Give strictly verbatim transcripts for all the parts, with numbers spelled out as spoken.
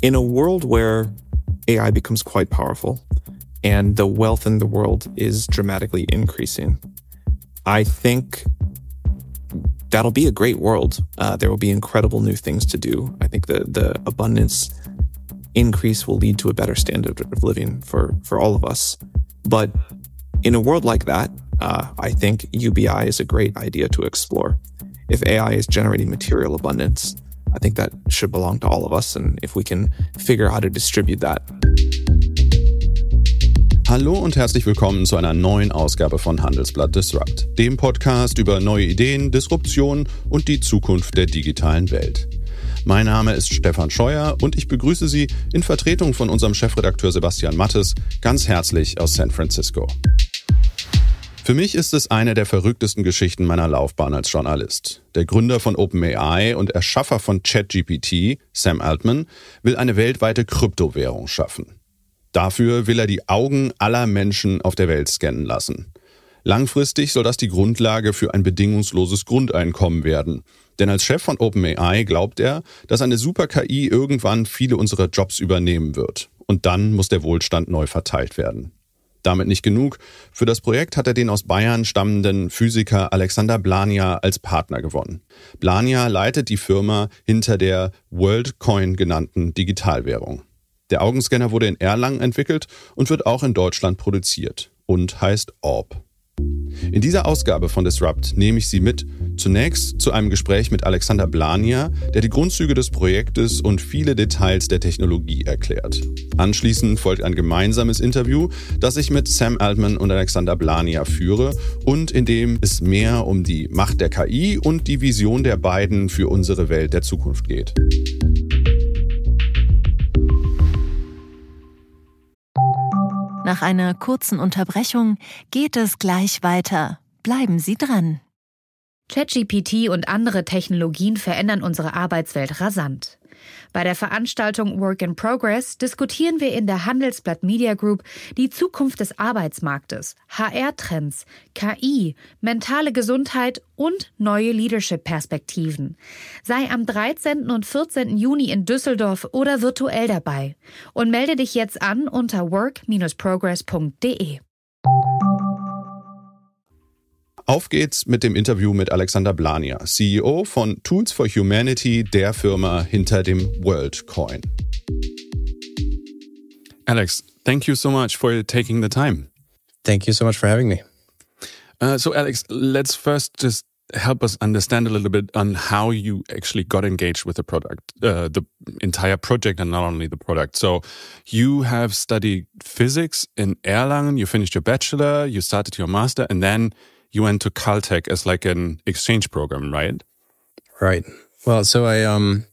In a world where A I becomes quite powerful and the wealth in the world is dramatically increasing, I think that'll be a great world. Uh, there will be incredible new things to do. I think the the abundance increase will lead to a better standard of living for, for all of us. But in a world like that, uh, I think U B I is a great idea to explore. If A I is generating material abundance, I think that should belong to all of us. And if we can figure out how to distribute that. Hallo und herzlich willkommen zu einer neuen Ausgabe von Handelsblatt Disrupt, dem Podcast über neue Ideen, Disruption und die Zukunft der digitalen Welt. Mein Name ist Stefan Scheuer und ich begrüße Sie in Vertretung von unserem Chefredakteur Sebastian Mattes ganz herzlich aus San Francisco. Für mich ist es eine der verrücktesten Geschichten meiner Laufbahn als Journalist. Der Gründer von OpenAI und Erschaffer von ChatGPT, Sam Altman, will eine weltweite Kryptowährung schaffen. Dafür will er die Augen aller Menschen auf der Welt scannen lassen. Langfristig soll das die Grundlage für ein bedingungsloses Grundeinkommen werden. Denn als Chef von OpenAI glaubt er, dass eine Super-K I irgendwann viele unserer Jobs übernehmen wird. Und dann muss der Wohlstand neu verteilt werden. Damit nicht genug. Für das Projekt hat er den aus Bayern stammenden Physiker Alexander Blania als Partner gewonnen. Blania leitet die Firma hinter der WorldCoin genannten Digitalwährung. Der Augenscanner wurde in Erlangen entwickelt und wird auch in Deutschland produziert und heißt Orb. In dieser Ausgabe von Disrupt nehme ich Sie mit, zunächst zu einem Gespräch mit Alexander Blania, der die Grundzüge des Projektes und viele Details der Technologie erklärt. Anschließend folgt ein gemeinsames Interview, das ich mit Sam Altman und Alexander Blania führe und in dem es mehr um die Macht der K I und die Vision der beiden für unsere Welt der Zukunft geht. Nach einer kurzen Unterbrechung geht es gleich weiter. Bleiben Sie dran. ChatGPT und andere Technologien verändern unsere Arbeitswelt rasant. Bei der Veranstaltung Work in Progress diskutieren wir in der Handelsblatt Media Group die Zukunft des Arbeitsmarktes, H R-Trends, K I, mentale Gesundheit und neue Leadership-Perspektiven. Sei am dreizehnten und vierzehnten Juni in Düsseldorf oder virtuell dabei und melde dich jetzt an unter work dash progress punkt de. Auf geht's mit dem Interview mit Alexander Blania, C E O von Tools for Humanity, der Firma hinter dem WorldCoin. Alex, thank you so much for taking the time. Thank you so much for having me. Uh, so Alex, let's first just help us understand a little bit on how you actually got engaged with the product, uh, the entire project and not only the product. So you have studied physics in Erlangen, you finished your bachelor, you started your master, and then you went to Caltech as like an exchange program, right? Right. Well, so I um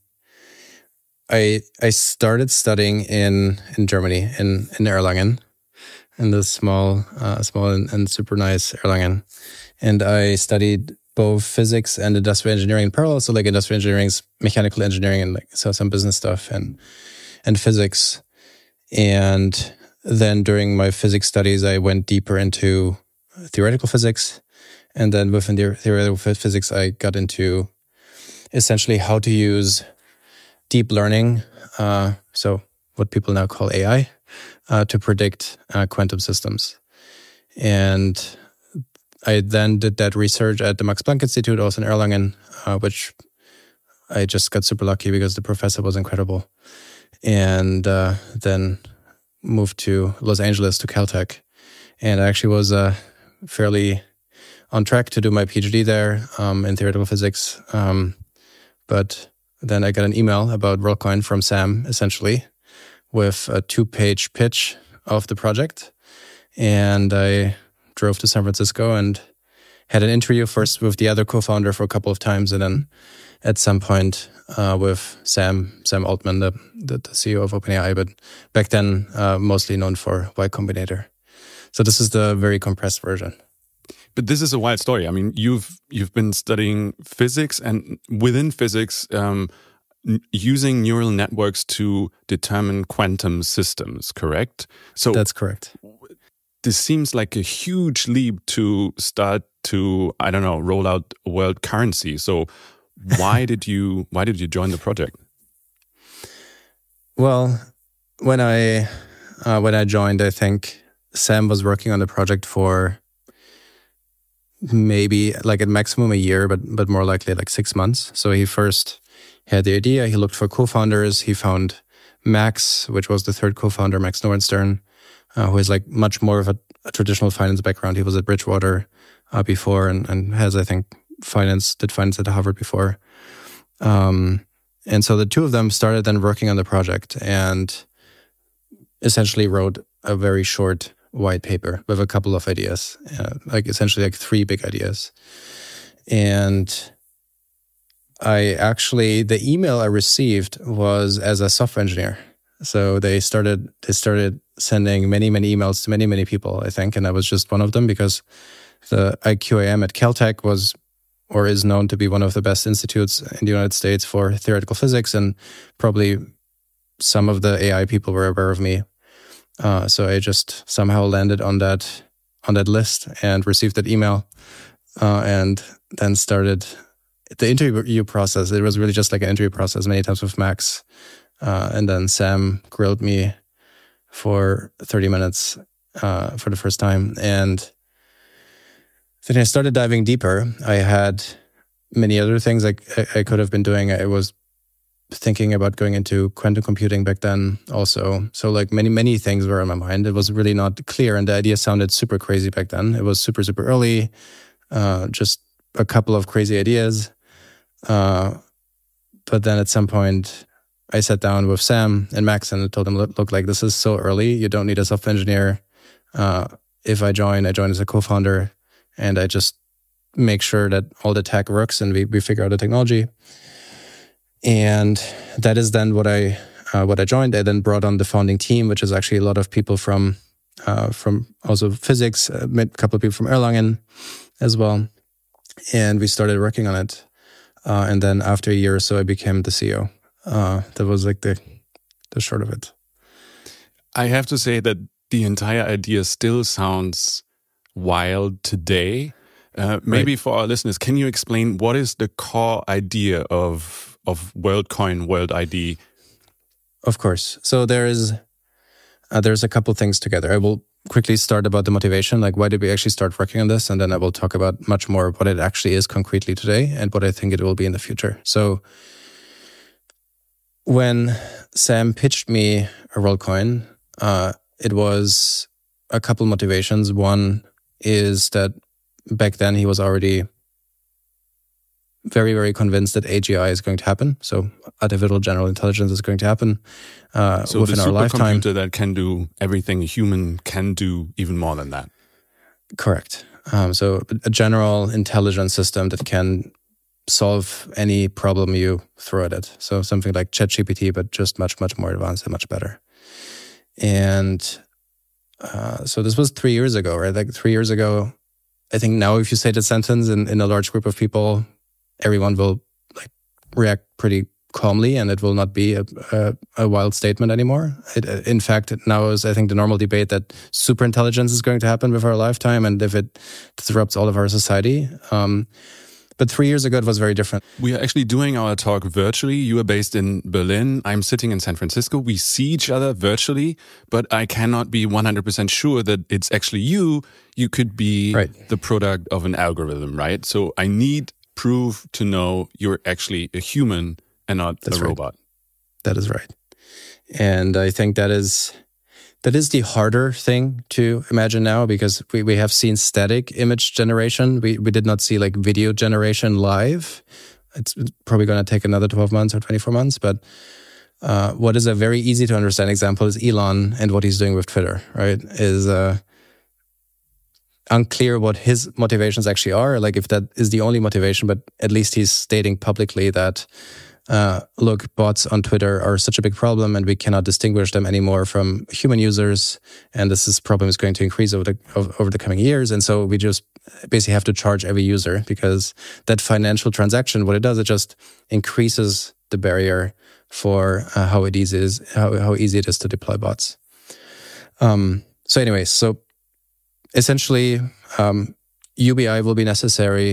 I I started studying in in Germany in in Erlangen, in the small uh, small and, and super nice Erlangen, and I studied both physics and industrial engineering in parallel. So like industrial engineering, mechanical engineering, and like so some business stuff and and physics. And then during my physics studies, I went deeper into theoretical physics. And then within the theoretical physics, I got into essentially how to use deep learning, uh, so what people now call A I, uh, to predict uh, quantum systems. And I then did that research at the Max Planck Institute, also in Erlangen, uh, which I just got super lucky because the professor was incredible. And uh, then moved to Los Angeles to Caltech. And I actually was uh, fairly on track to do my PhD there um, in theoretical physics. Um, but then I got an email about WorldCoin from Sam, essentially, with a two-page pitch of the project. And I drove to San Francisco and had an interview first with the other co-founder for a couple of times, and then at some point uh, with Sam, Sam Altman, the, the, the C E O of OpenAI, but back then uh, mostly known for Y Combinator. So this is the very compressed version. But this is a wild story. I mean, you've you've been studying physics, and within physics, um, n- using neural networks to determine quantum systems, correct? So that's correct. This seems like a huge leap to start to, I don't know, roll out a world currency. So why did you why did you join the project? Well, when I uh, when I joined, I think Sam was working on the project for maybe like at maximum a year, but but more likely like six months. So he first had the idea. He looked for co-founders. He found Max, which was the third co-founder, Max Nordenstern, uh, who is like much more of a, a traditional finance background. He was at Bridgewater uh, before, and, and has, I think, finance did finance at Harvard before. Um, and so the two of them started then working on the project and essentially wrote a very short white paper with a couple of ideas, uh, like essentially like three big ideas. And I actually, the email I received was as a software engineer. So they started, they started sending many, many emails to many, many people, I think. And I was just one of them because the I Q A M at Caltech was, or is known to be one of the best institutes in the United States for theoretical physics. And probably some of the A I people were aware of me. Uh, so I just somehow landed on that on that list and received that email, uh, and then started the interview process. It was really just like an interview process many times with Max, uh, and then Sam grilled me for thirty minutes uh, for the first time, and then I started diving deeper. I had many other things like I, I could have been doing. I was thinking about going into quantum computing back then also. So like many, many things were on my mind. It was really not clear. And the idea sounded super crazy back then. It was super, super early. Uh, just a couple of crazy ideas. Uh, but then at some point I sat down with Sam and Max and told them, look, look like this is so early. You don't need a software engineer. Uh, if I join, I join as a co-founder and I just make sure that all the tech works and we, we figure out the technology. And that is then what I uh, what I joined. I then brought on the founding team, which is actually a lot of people from uh, from also physics, uh, a couple of people from Erlangen as well. And we started working on it. Uh, and then after a year or so, I became the C E O. Uh, that was like the the short of it. I have to say that the entire idea still sounds wild today. Uh, maybe right. For our listeners, can you explain what is the core idea of of WorldCoin, World I D? Of course. So there is uh, there's a couple things together. I will quickly start about the motivation, like why did we actually start working on this, and then I will talk about much more what it actually is concretely today and what I think it will be in the future. So when Sam pitched me a WorldCoin, uh, it was a couple motivations. One is that back then he was already very, very convinced that A G I is going to happen. So artificial general intelligence is going to happen uh, so within our lifetime. So the supercomputer that can do everything a human can do, even more than that. Correct. Um, so a general intelligence system that can solve any problem you throw at it. So something like ChatGPT, but just much, much more advanced and much better. And uh, so this was three years ago, right? Like three years ago, I think now if you say the sentence in, in a large group of people, everyone will like react pretty calmly, and it will not be a, a, a wild statement anymore. It, in fact, now is I think the normal debate that superintelligence is going to happen with our lifetime, and if it disrupts all of our society. Um, but three years ago, it was very different. We are actually doing our talk virtually. You are based in Berlin. I'm sitting in San Francisco. We see each other virtually, but I cannot be one hundred percent sure that it's actually you. You could be right. The product of an algorithm, right? So I need prove to know you're actually a human and not That's a right. robot. That is right. And I think that is that is the harder thing to imagine now, because we, we have seen static image generation. We we did not see like video generation live. It's probably going to take another twelve months or twenty-four months. But uh, what is a very easy to understand example is Elon and what he's doing with Twitter, right? Is uh, unclear what his motivations actually are, like if that is the only motivation, but at least he's stating publicly that, uh, look, bots on Twitter are such a big problem and we cannot distinguish them anymore from human users. And this is, problem is going to increase over the, over the coming years. And so we just basically have to charge every user, because that financial transaction, what it does, it just increases the barrier for uh, how it easy is, how, how easy it is to deploy bots. Um, so anyways, so essentially, um, U B I will be necessary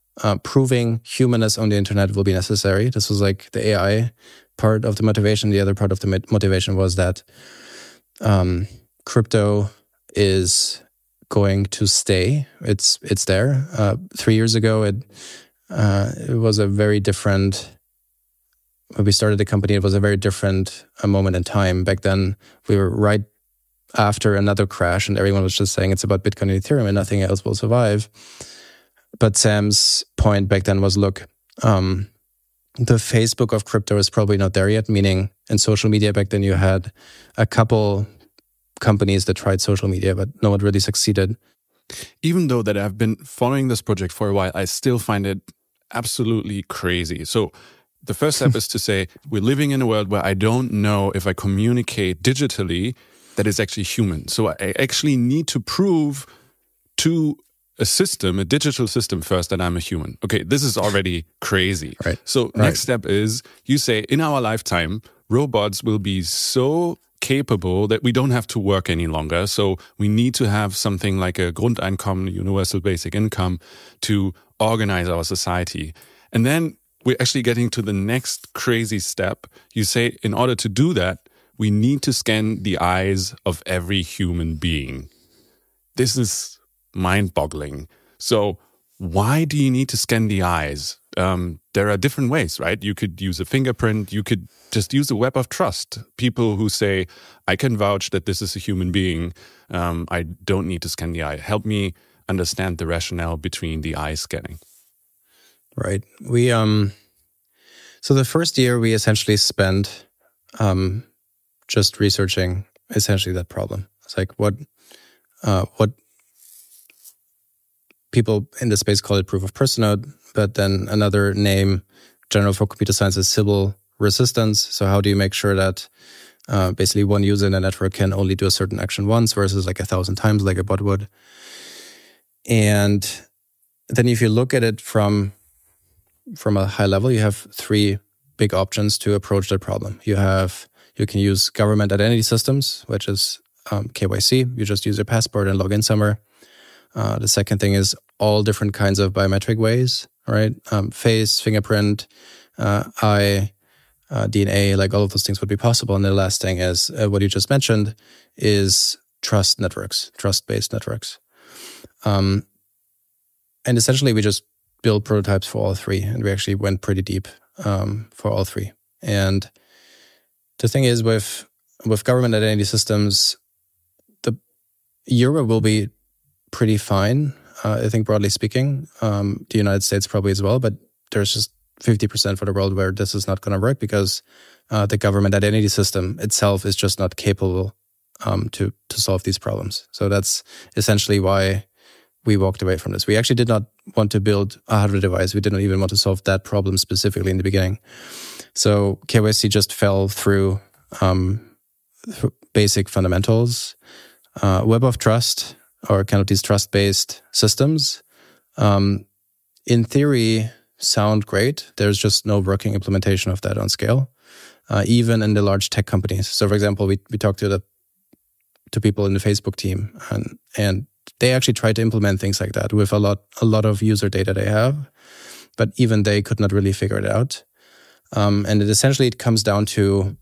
uh, proving humanness on the internet will be necessary. This was like the A I part of the motivation. The other part of the motivation was that um, crypto is going to stay. It's it's there. Uh, three years ago, it uh, it was a very different. When we started the company, it was a very different uh, moment in time. Back then, we were right after another crash, and everyone was just saying it's about Bitcoin and Ethereum, and nothing else will survive. But Sam's point back then was, look, um, the Facebook of crypto is probably not there yet. Meaning, in social media back then, you had a couple companies that tried social media, but no one really succeeded. Even though that I've been following this project for a while, I still find it absolutely crazy. So the first step is to say, we're living in a world where I don't know if I communicate digitally that it's actually human. So I actually need to prove to a system, a digital system first, that I'm a human. Okay, this is already crazy. Right. So right. next step is, you say, in our lifetime, robots will be so capable that we don't have to work any longer. So we need to have something like a Grundeinkommen, universal basic income, to organize our society. And then we're actually getting to the next crazy step. You say, in order to do that, we need to scan the eyes of every human being. This is mind-boggling. So why do you need to scan the eyes? Um, there are different ways, right? You could use a fingerprint. You could just use a web of trust. People who say, I can vouch that this is a human being. Um, I don't need to scan the eye. Help me understand the rationale between the eye scanning. Right. We um. So the first year we essentially spent um, just researching essentially that problem. It's like what uh, what people in the space call it proof of person node, but then another name general for computer science is Sybil resistance. So how do you make sure that uh, basically one user in a network can only do a certain action once versus like a thousand times like a bot would? And then if you look at it from from a high level, you have three big options to approach that problem. You have, you can use government identity systems, which is um, K Y C. You just use your passport and log in somewhere. Uh, the second thing is all different kinds of biometric ways, right? Um, face, fingerprint, uh, eye, uh, D N A, like all of those things would be possible. And the last thing is uh, what you just mentioned is trust networks, trust-based networks. Um, and essentially we just build prototypes for all three, and we actually went pretty deep um, for all three. And the thing is, with with government identity systems, the Euro will be pretty fine, uh, I think, broadly speaking. Um, the United States probably as well, but there's just fifty percent for the world where this is not going to work because uh, the government identity system itself is just not capable um, to to solve these problems. So that's essentially why we walked away from this. We actually did not want to build a hardware device. We didn't even want to solve that problem specifically in the beginning. So K Y C just fell through um, basic fundamentals. Uh, Web of Trust, or kind of these trust-based systems, um, in theory, sound great. There's just no working implementation of that on scale, uh, even in the large tech companies. So, for example, we we talked to the to people in the Facebook team, and and they actually try to implement things like that with a lot a lot of user data they have, but even they could not really figure it out. Um, and it essentially it comes down to,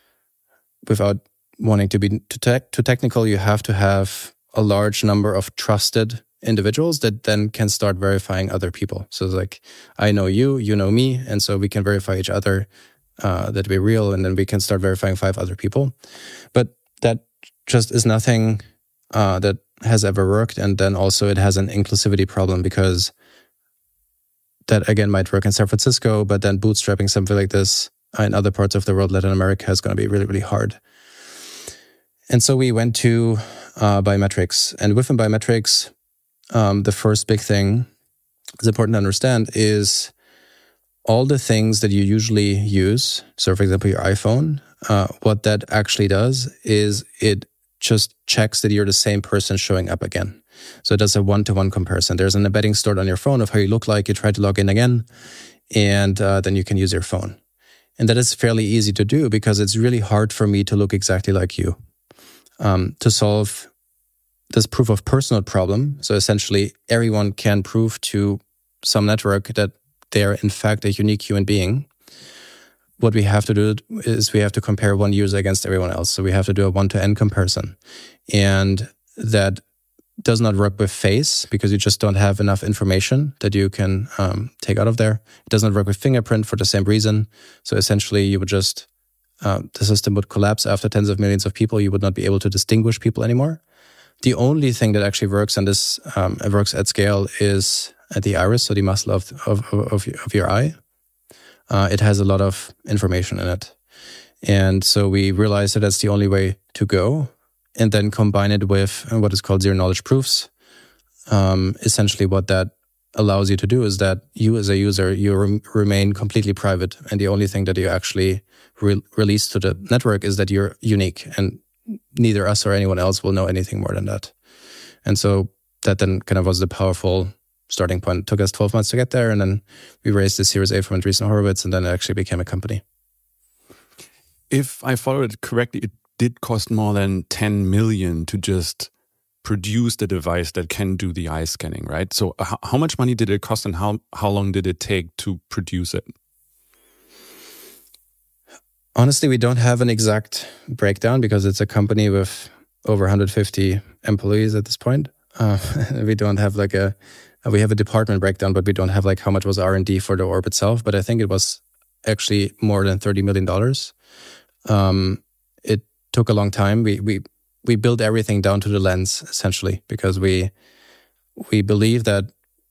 without wanting to be too, tech, too technical, you have to have a large number of trusted individuals that then can start verifying other people. So it's like, I know you, you know me, and so we can verify each other uh, that we're real, and then we can start verifying five other people. But that just is nothing uh, that has ever worked. And then also it has an inclusivity problem, because that again might work in San Francisco, but then bootstrapping something like this in other parts of the world, Latin America, is going to be really, really hard. And so we went to uh, biometrics. And within biometrics, um, the first big thing that's important to understand is all the things that you usually use. So for example, your iPhone, uh, what that actually does is it just checks that you're the same person showing up again. So it does a one-to-one comparison. There's an embedding stored on your phone of how you look like. You try to log in again, and uh, then you can use your phone. And that is fairly easy to do, because it's really hard for me to look exactly like you. Um, to solve this proof of personhood problem, so essentially everyone can prove to some network that they are in fact a unique human being, what we have to do is we have to compare one user against everyone else. So we have to do a one-to-N comparison. And that does not work with face because you just don't have enough information that you can um, take out of there. It does not work with fingerprint for the same reason. So essentially you would just, uh, the system would collapse after tens of millions of people. You would not be able to distinguish people anymore. The only thing that actually works and this um, works at scale is at the iris, so the muscle of, of, of, of your eye. Uh, it has a lot of information in it. And so we realized that that's the only way to go, and then combine it with what is called zero knowledge proofs. Um, essentially what that allows you to do is that you as a user, you re- remain completely private. And the only thing that you actually re- release to the network is that you're unique, and neither us or anyone else will know anything more than that. And so that then kind of was the powerful starting point. It took us twelve months to get there, and then we raised the Series A from Andreessen Horowitz, and then it actually became a company. If I followed it correctly, it did cost more than ten million to just produce the device that can do the eye scanning, right? So how, how much money did it cost, and how, how long did it take to produce it? Honestly, we don't have an exact breakdown because it's a company with over one hundred fifty employees at this point. Uh, we don't have like a, we have a department breakdown, but we don't have like how much was R and D for the orb itself. But I think it was actually more than thirty million dollars. Um, it took a long time. We we we built everything down to the lens essentially because we we believe that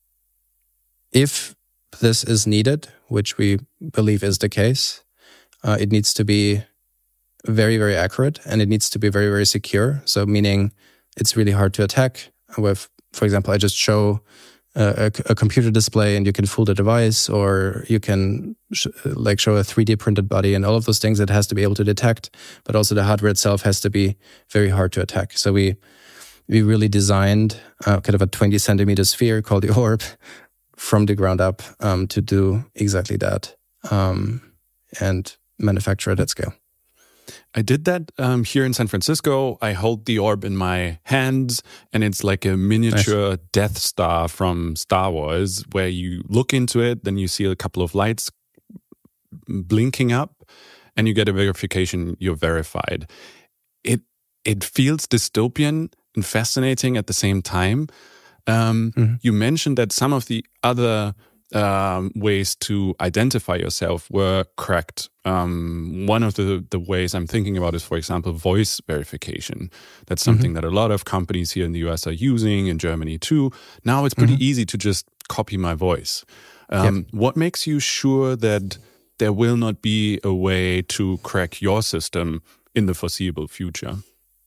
if this is needed, which we believe is the case, uh, it needs to be very very accurate, and it needs to be very very secure. So meaning it's really hard to attack with. For example, I just show a, a computer display and you can fool the device, or you can sh- like show a three D printed body, and all of those things it has to be able to detect, but also the hardware itself has to be very hard to attack. So we we really designed uh, kind of a twenty centimeter sphere called the orb from the ground up um, to do exactly that um, and manufacture it at scale. I did that um, here in San Francisco. I hold the orb in my hands, and it's like a miniature nice. Death Star from Star Wars, where you look into it, then you see a couple of lights blinking up, and you get a verification you're verified. It it feels dystopian and fascinating at the same time. Um, mm-hmm. You mentioned that some of the other Um, ways to identify yourself were cracked. Um, one of the, the ways I'm thinking about is, for example, voice verification. That's something mm-hmm. that a lot of companies here in the U S are using, in Germany too. Now it's pretty mm-hmm. easy to just copy my voice. Um, yep. What makes you sure that there will not be a way to crack your system in the foreseeable future?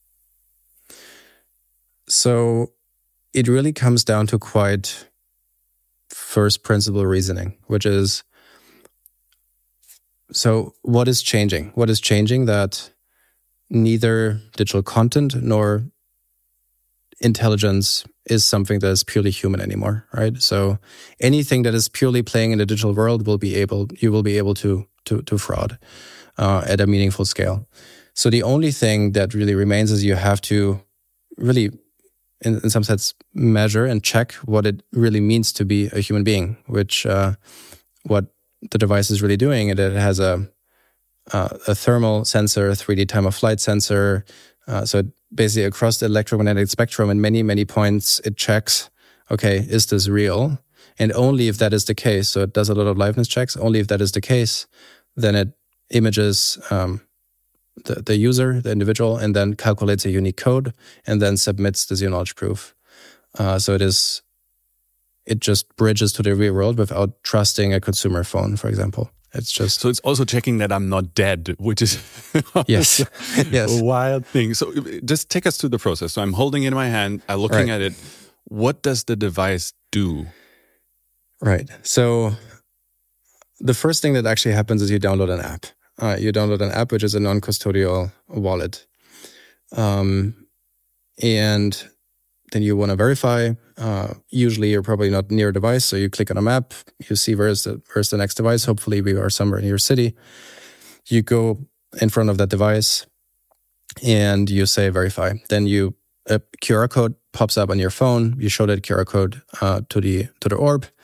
So it really comes down to quite first principle reasoning, which is, so what is changing? What is changing that neither digital content nor intelligence is something that is purely human anymore, right? So anything that is purely playing in the digital world will be able, you will be able to to, to fraud uh, at a meaningful scale. So the only thing that really remains is you have to really, in, in some sense, measure and check what it really means to be a human being, which uh, what the device is really doing. And it has a uh, a thermal sensor, a three D time of flight sensor. Uh, so basically across the electromagnetic spectrum in many, many points, it checks, okay, is this real? And only if that is the case, so it does a lot of liveness checks, only if that is the case, then it images um, The, the user, the individual, and then calculates a unique code and then submits the zero knowledge proof. Uh, so it is, it just bridges to the real world without trusting a consumer phone, for example. It's just so it's also checking that I'm not dead, which is yes, yes, a wild thing. So just take us through the process. So I'm holding it in my hand, I'm looking right. at it. What does the device do? Right. So the first thing that actually happens is you download an app. Uh, you download an app, which is a non-custodial wallet. Um, and then you want to verify. Uh, usually you're probably not near a device, so you click on a map, you see where's the, where's the next device. Hopefully we are somewhere in your city. You go in front of that device and you say verify. Then you a Q R code pops up on your phone. You show that Q R code uh, to the to the orb.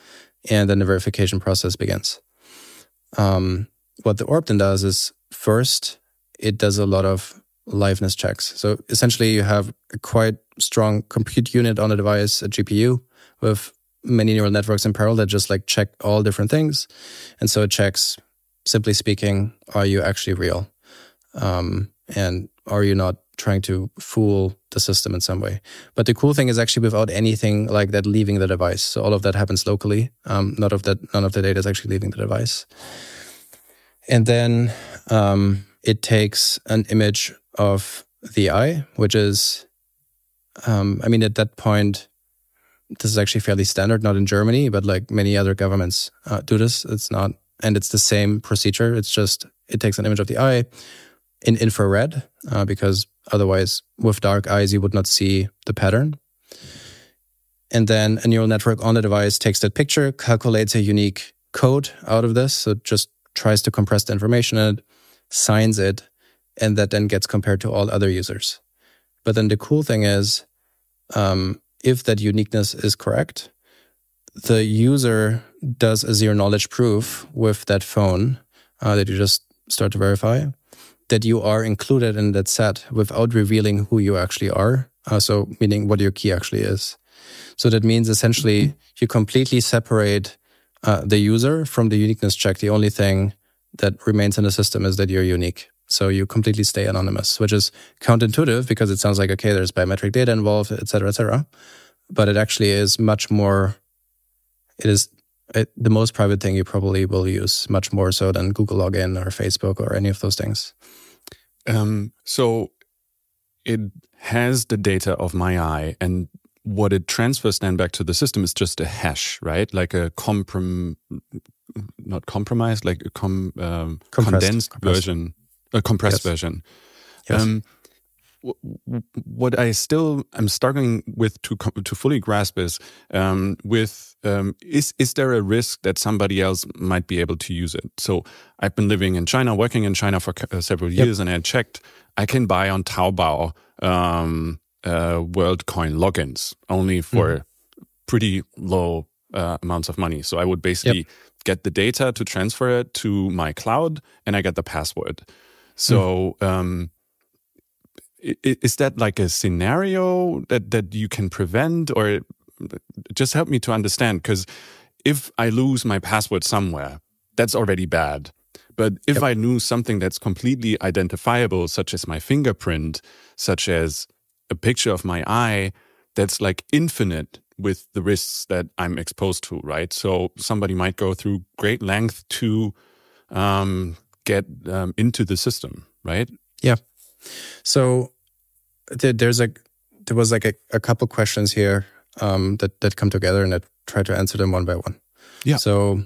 and then the verification process begins. Um, what the Orb then does is, first, it does a lot of liveness checks. So essentially you have a quite strong compute unit on the device, a G P U, with many neural networks in parallel that just like check all different things. And so it checks, simply speaking, are you actually real? Um, and are you not trying to fool the system in some way? But the cool thing is actually without anything like that leaving the device. So all of that happens locally. Um, none of that, none of the data is actually leaving the device. And then um, it takes an image of the eye, which is, um, I mean, at that point, this is actually fairly standard, not in Germany, but like many other governments uh, do this. It's not, and it's the same procedure. It's just, it takes an image of the eye in infrared, uh, because otherwise with dark eyes, you would not see the pattern. And then a neural network on the device takes that picture, calculates a unique code out of this. So it just tries to compress the information in it, signs it, and that then gets compared to all other users. But then the cool thing is, um, if that uniqueness is correct, the user does a zero knowledge proof with that phone uh, that you just start to verify, that you are included in that set without revealing who you actually are. Uh, so meaning what your key actually is. So that means essentially you completely separate uh, the user from the uniqueness check. The only thing that remains in the system is that you're unique. So you completely stay anonymous, which is counterintuitive because it sounds like, okay, there's biometric data involved, et cetera, et cetera. But it actually is much more, it is it, the most private thing you probably will use, much more so than Google Login or Facebook or any of those things. Um, so it has the data of my eye, and what it transfers then back to the system is just a hash, right? Like a comprom, not compromised, like a com, um, condensed compressed. version, a compressed yes. version. Yes. Um, what I still am struggling with to to fully grasp is um, with um, is is there a risk that somebody else might be able to use it? So I've been living in China, working in China for uh, several years, yep. and I checked. I can buy on Taobao um, uh, WorldCoin logins only for mm-hmm. pretty low uh, amounts of money. So I would basically yep. get the data to transfer it to my cloud, and I get the password. So. Mm. Um, Is that like a scenario that, that you can prevent, or just help me to understand? Because if I lose my password somewhere, that's already bad. But if yep. I knew something that's completely identifiable, such as my fingerprint, such as a picture of my eye, that's like infinite with the risks that I'm exposed to, right? So somebody might go through great length to um, get um, into the system, right? Yeah. So there's a there was like a, a couple questions here um, that that come together, and I try to answer them one by one. Yeah. So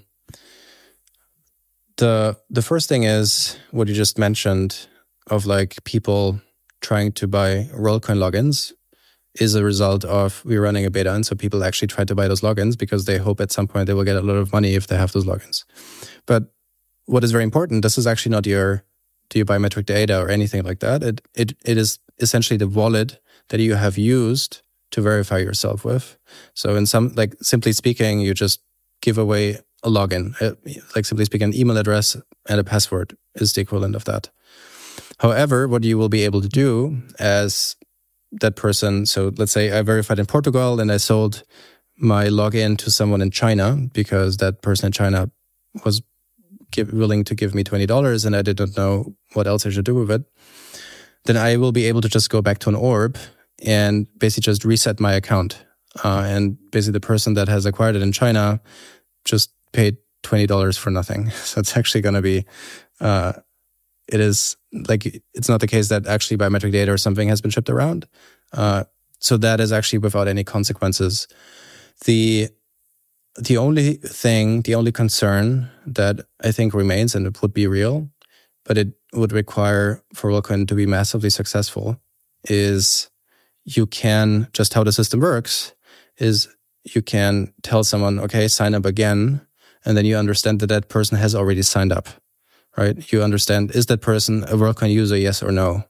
the the first thing is what you just mentioned of like people trying to buy WorldCoin logins is a result of we're running a beta, and so people actually try to buy those logins because they hope at some point they will get a lot of money if they have those logins. But what is very important, this is actually not your to your biometric data or anything like that. It it it is essentially the wallet that you have used to verify yourself with. So in some, like simply speaking, you just give away a login. Like simply speaking, an email address and a password is the equivalent of that. However, what you will be able to do as that person, so let's say I verified in Portugal and I sold my login to someone in China because that person in China was give, willing to give me twenty dollars and I did not know what else I should do with it, then I will be able to just go back to an orb and basically just reset my account. Uh, and basically the person that has acquired it in China just paid twenty dollars for nothing. So it's actually going to be, uh, it is like, it's not the case that actually biometric data or something has been shipped around. Uh, so that is actually without any consequences. The The only thing, the only concern that I think remains, and it would be real, but it would require for WorldCoin to be massively successful, is you can, just how the system works, is you can tell someone, okay, sign up again, and then you understand that that person has already signed up, right? You understand, is that person a WorldCoin user, yes or no?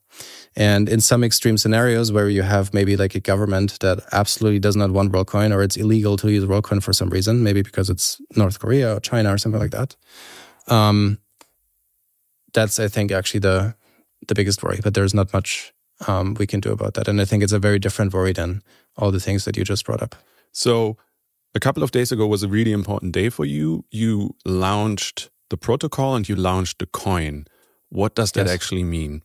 And in some extreme scenarios where you have maybe like a government that absolutely does not want WorldCoin, or it's illegal to use WorldCoin for some reason, maybe because it's North Korea or China or something like that. Um, that's, I think, actually the the biggest worry. But there's not much um, we can do about that. And I think it's a very different worry than all the things that you just brought up. So a couple of days ago was a really important day for you. You launched the protocol and you launched the coin. What does that yes. actually mean?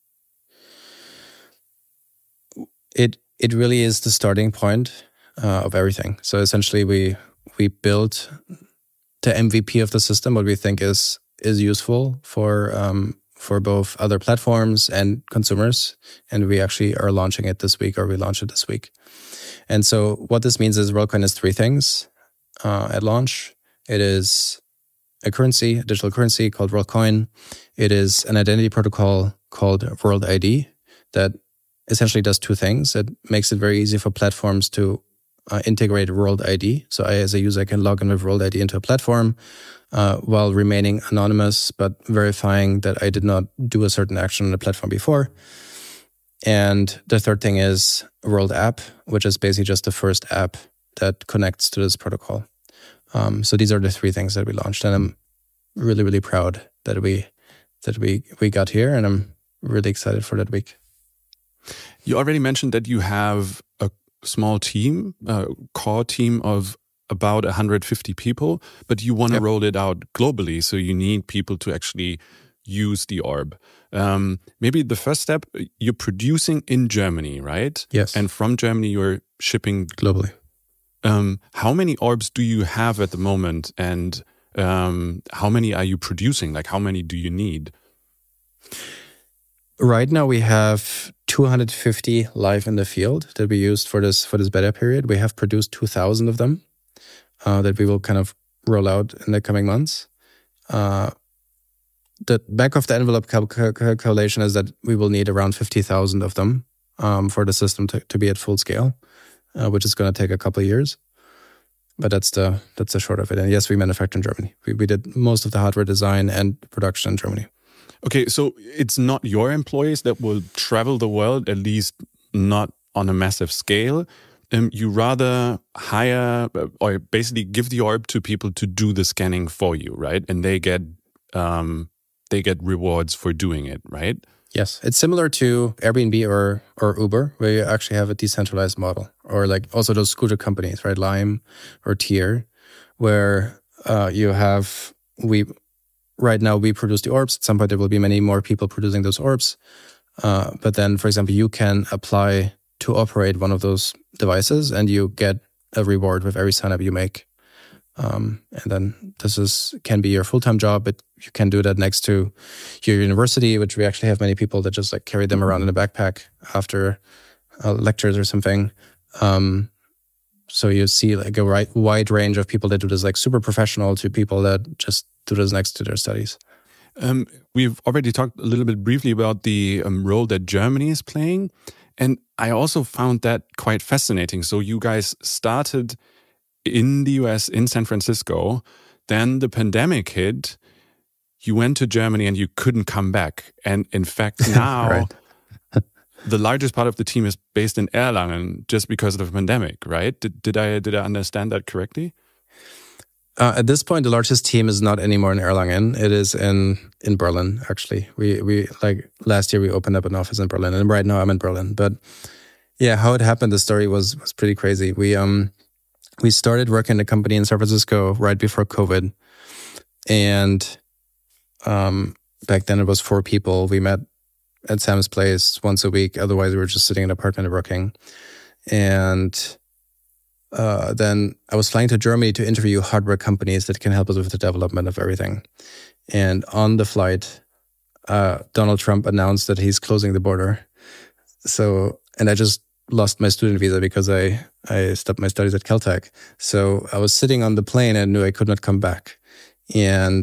It it really is the starting point uh, of everything. So essentially, we we built the M V P of the system, what we think is is useful for um, for both other platforms and consumers, and we actually are launching it this week, or we launched it this week. And so, what this means is WorldCoin is three things uh, at launch. It is a currency, a digital currency called WorldCoin. It is an identity protocol called WorldID that essentially does two things. It makes it very easy for platforms to uh, integrate WorldID. So I, as a user, can log in with WorldID into a platform uh, while remaining anonymous, but verifying that I did not do a certain action on the platform before. And the third thing is World App, which is basically just the first app that connects to this protocol. Um, so these are the three things that we launched, and I'm really, really proud that we that we we got here, and I'm really excited for that week. You already mentioned that you have a small team, a core team of about one hundred fifty people, but you want to yep. roll it out globally, so you need people to actually use the orb. Um, maybe the first step, you're producing in Germany, right? Yes. And from Germany, you're shipping globally. Um, how many orbs do you have at the moment, and um, how many are you producing? Like, how many do you need? Right now, we have two hundred fifty live in the field that we used for this for this beta period. We have produced two thousand of them uh, that we will kind of roll out in the coming months. Uh, the back of the envelope cal- cal- calculation is that we will need around fifty thousand of them um, for the system to, to be at full scale. Uh, which is going to take a couple of years, but that's the that's the short of it. And yes, we manufacture in Germany. We we did most of the hardware design and production in Germany. Okay, so it's not your employees that will travel the world, at least not on a massive scale. Um, you rather hire or basically give the orb to people to do the scanning for you, right? And they get um, they get rewards for doing it, right? Yes, it's similar to Airbnb or or Uber, where you actually have a decentralized model, or like also those scooter companies, right? Lime or Tier, where uh, you have we right now we produce the orbs. At some point, there will be many more people producing those orbs. Uh, but then, for example, you can apply to operate one of those devices, and you get a reward with every sign up you make. Um, and then this is can be your full-time job, but you can do that next to your university, which we actually have many people that just like carry them around in a backpack after uh, lectures or something. Um, so you see like a right, wide range of people that do this, like super professional to people that just do this next to their studies. Um, we've already talked a little bit briefly about the um, role that Germany is playing. And I also found that quite fascinating. So you guys started in the U S, in San Francisco, then the pandemic hit, you went to Germany and you couldn't come back. And in fact, now the largest part of the team is based in Erlangen just because of the pandemic, right? Did, did I did I understand that correctly? Uh, at this point, the largest team is not anymore in Erlangen. It is in in Berlin, actually. We we like last year we opened up an office in Berlin, and right now I'm in Berlin. But yeah, how it happened, the story was was pretty crazy. We um. We started working in a company in San Francisco right before COVID. And um, back then it was four people. We met at Sam's place once a week. Otherwise, we were just sitting in an apartment working. And uh, then I was flying to Germany to interview hardware companies that can help us with the development of everything. And on the flight, uh, Donald Trump announced that he's closing the border. So, and I just lost my student visa because I, I stopped my studies at Caltech. So I was sitting on the plane and knew I could not come back. And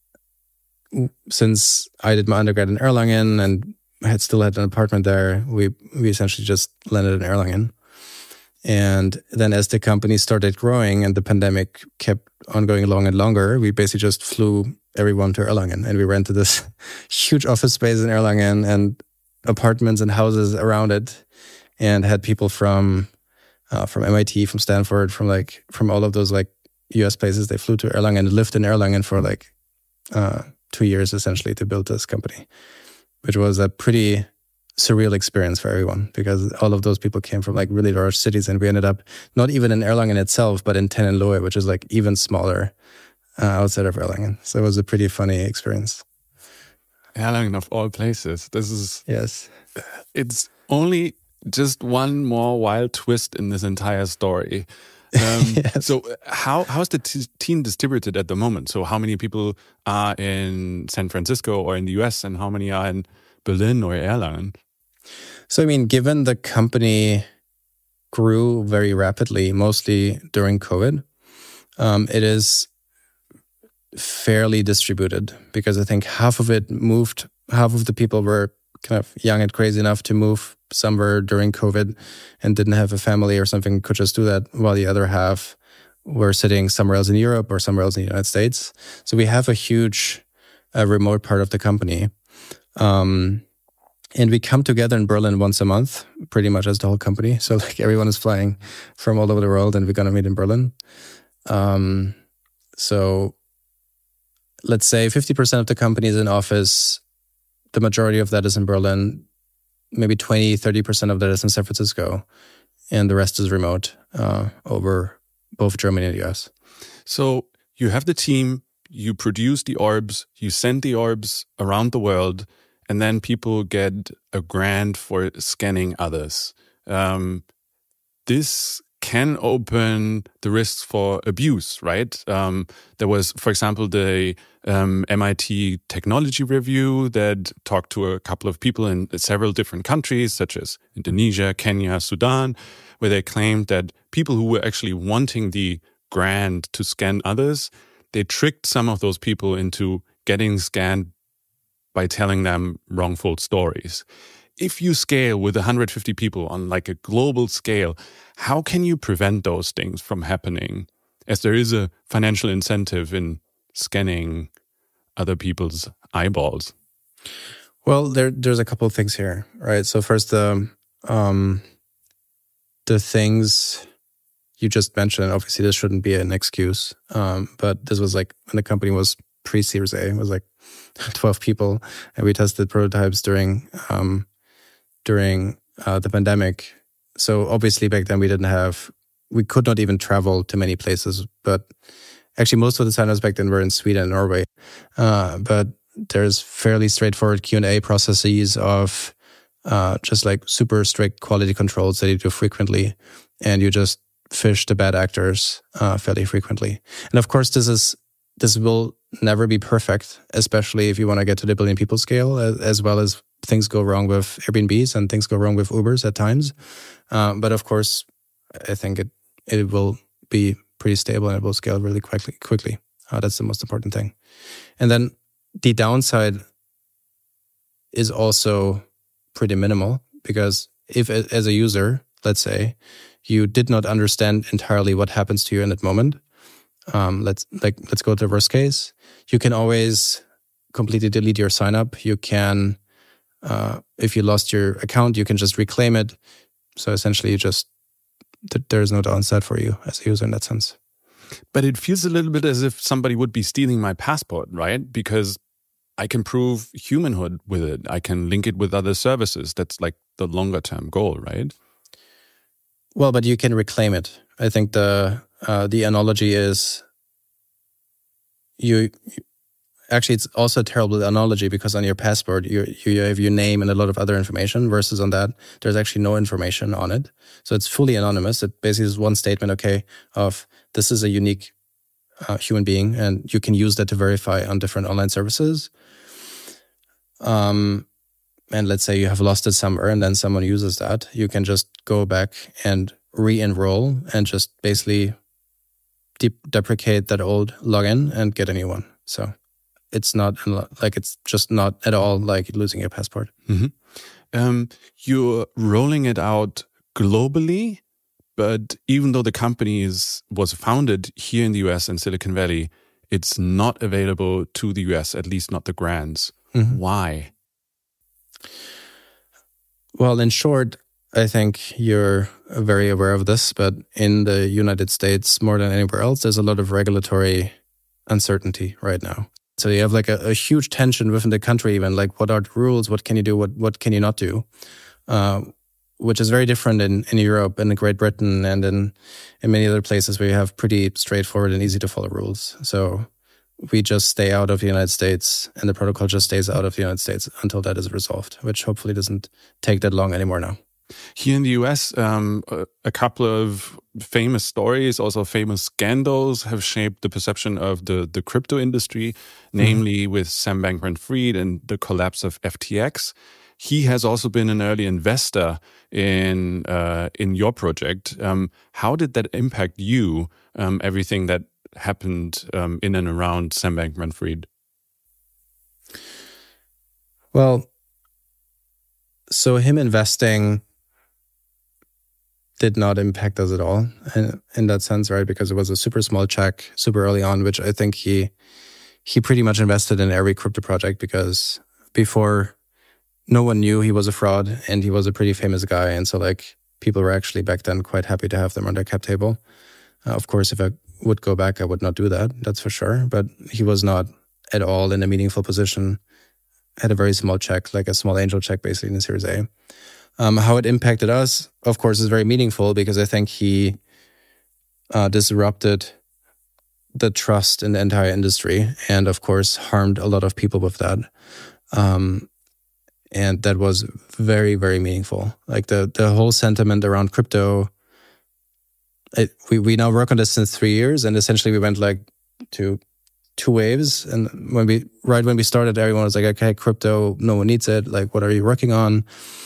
since I did my undergrad in Erlangen and I had still had an apartment there, we, we essentially just landed in Erlangen. And then as the company started growing and the pandemic kept on going long and longer, we basically just flew everyone to Erlangen, and we rented this huge office space in Erlangen and apartments and houses around it, and had people from uh, from M I T, from Stanford, from like from all of those like U S places. They flew to Erlangen and lived in Erlangen for like uh, two years essentially to build this company, which was a pretty surreal experience for everyone because all of those people came from like really large cities, and we ended up not even in Erlangen itself, but in Tennenlohe, which is like even smaller uh, outside of Erlangen. So it was a pretty funny experience. Erlangen of all places. This is yes. It's only just one more wild twist in this entire story. Um, yes. So how how is the t- team distributed at the moment? So how many people are in San Francisco or in the U S, and how many are in Berlin or Erlangen? So I mean, given the company grew very rapidly, mostly during COVID, um, it is fairly distributed because I think half of it moved, half of the people were kind of young and crazy enough to move somewhere during COVID and didn't have a family or something, could just do that, while the other half were sitting somewhere else in Europe or somewhere else in the United States. So we have a huge uh, remote part of the company. Um, and we come together in Berlin once a month, pretty much as the whole company. So like everyone is flying from all over the world and we're going to meet in Berlin. Um, so let's say fifty percent of the company is in office. The majority of that is in Berlin. Maybe twenty, thirty percent of that is in San Francisco. And the rest is remote uh, over both Germany and the U S. So you have the team, you produce the orbs, you send the orbs around the world, and then people get a grant for scanning others. Um, this can open the risks for abuse, right? Um, there was, for example, the um, M I T technology review that talked to a couple of people in several different countries, such as Indonesia, Kenya, Sudan, where they claimed that people who were actually wanting the grant to scan others, they tricked some of those people into getting scanned by telling them wrongful stories. If you scale with one hundred fifty people on like a global scale, how can you prevent those things from happening? As there is a financial incentive in scanning other people's eyeballs. Well, there, there's a couple of things here, right? So first, the um, the things you just mentioned, obviously this shouldn't be an excuse, um, but this was like when the company was pre-Series A, it was like twelve people, and we tested prototypes during um, during uh, the pandemic. So obviously back then we didn't have, we could not even travel to many places, but actually most of the designers back then were in Sweden and Norway. Uh, but there's fairly straightforward Q and A processes of uh, just like super strict quality controls that you do frequently, and you just fish the bad actors uh, fairly frequently. And of course, this is this will never be perfect, especially if you want to get to the billion people scale, as, as well as things go wrong with Airbnbs and things go wrong with Ubers at times. Um, but of course, I think it it will be pretty stable and it will scale really quickly. Quickly, uh, that's the most important thing. And then the downside is also pretty minimal, because if as a user, let's say, you did not understand entirely what happens to you in that moment, um, let's like let's go to the worst case. You can always completely delete your sign up. You can, uh, if you lost your account, you can just reclaim it. So essentially, you just th- there's no downside for you as a user in that sense. But it feels a little bit as if somebody would be stealing my passport, right? Because I can prove humanhood with it. I can link it with other services. That's like the longer term goal, right? Well, but you can reclaim it. I think the uh, the analogy is you, you actually it's also a terrible analogy, because on your passport you you have your name and a lot of other information, versus on that there's actually no information on it. So it's fully anonymous. It basically is one statement, okay, of this is a unique uh, human being, and you can use that to verify on different online services. Um, and let's say you have lost it somewhere and then someone uses that, you can just go back and re-enroll and just basically de- deprecate that old login and get a new one. So it's not like, it's just not at all like losing your passport. Mm-hmm. Um, you're rolling it out globally, but even though the company is, was founded here in the U S and Silicon Valley, it's not available to the U S, at least not the grants. Mm-hmm. Why? Well, in short, I think you're very aware of this, but in the United States, more than anywhere else, there's a lot of regulatory uncertainty right now. So you have like a, a huge tension within the country, even like what are the rules, what can you do, what what can you not do, uh, which is very different in, in Europe and in Great Britain and in, in many other places where you have pretty straightforward and easy to follow rules. So we just stay out of the United States and the protocol just stays out of the United States until that is resolved, which hopefully doesn't take that long anymore now. Here in the U S, um, a, a couple of famous stories, also famous scandals, have shaped the perception of the, the crypto industry, namely mm-hmm. with Sam Bankman-Fried and the collapse of F T X. He has also been an early investor in uh, in your project. Um, how did that impact you, um, everything that happened um, in and around Sam Bankman-Fried? Well, so him investing did not impact us at all in, in that sense, right? Because it was a super small check, super early on, which I think he he pretty much invested in every crypto project because before no one knew he was a fraud and he was a pretty famous guy. And so like people were actually back then quite happy to have them on their cap table. Uh, of course, if I would go back, I would not do that. That's for sure. But he was not at all in a meaningful position. Had a very small check, like a small angel check, basically in the Series A. Um, how it impacted us, of course, is very meaningful because I think he uh, disrupted the trust in the entire industry and, of course, harmed a lot of people with that. Um, and that was very, very meaningful. Like the the whole sentiment around crypto, it, we, we now work on this since three years and essentially we went like to two waves. And when we right when we started, everyone was like, okay, crypto, no one needs it. Like, what are you working on?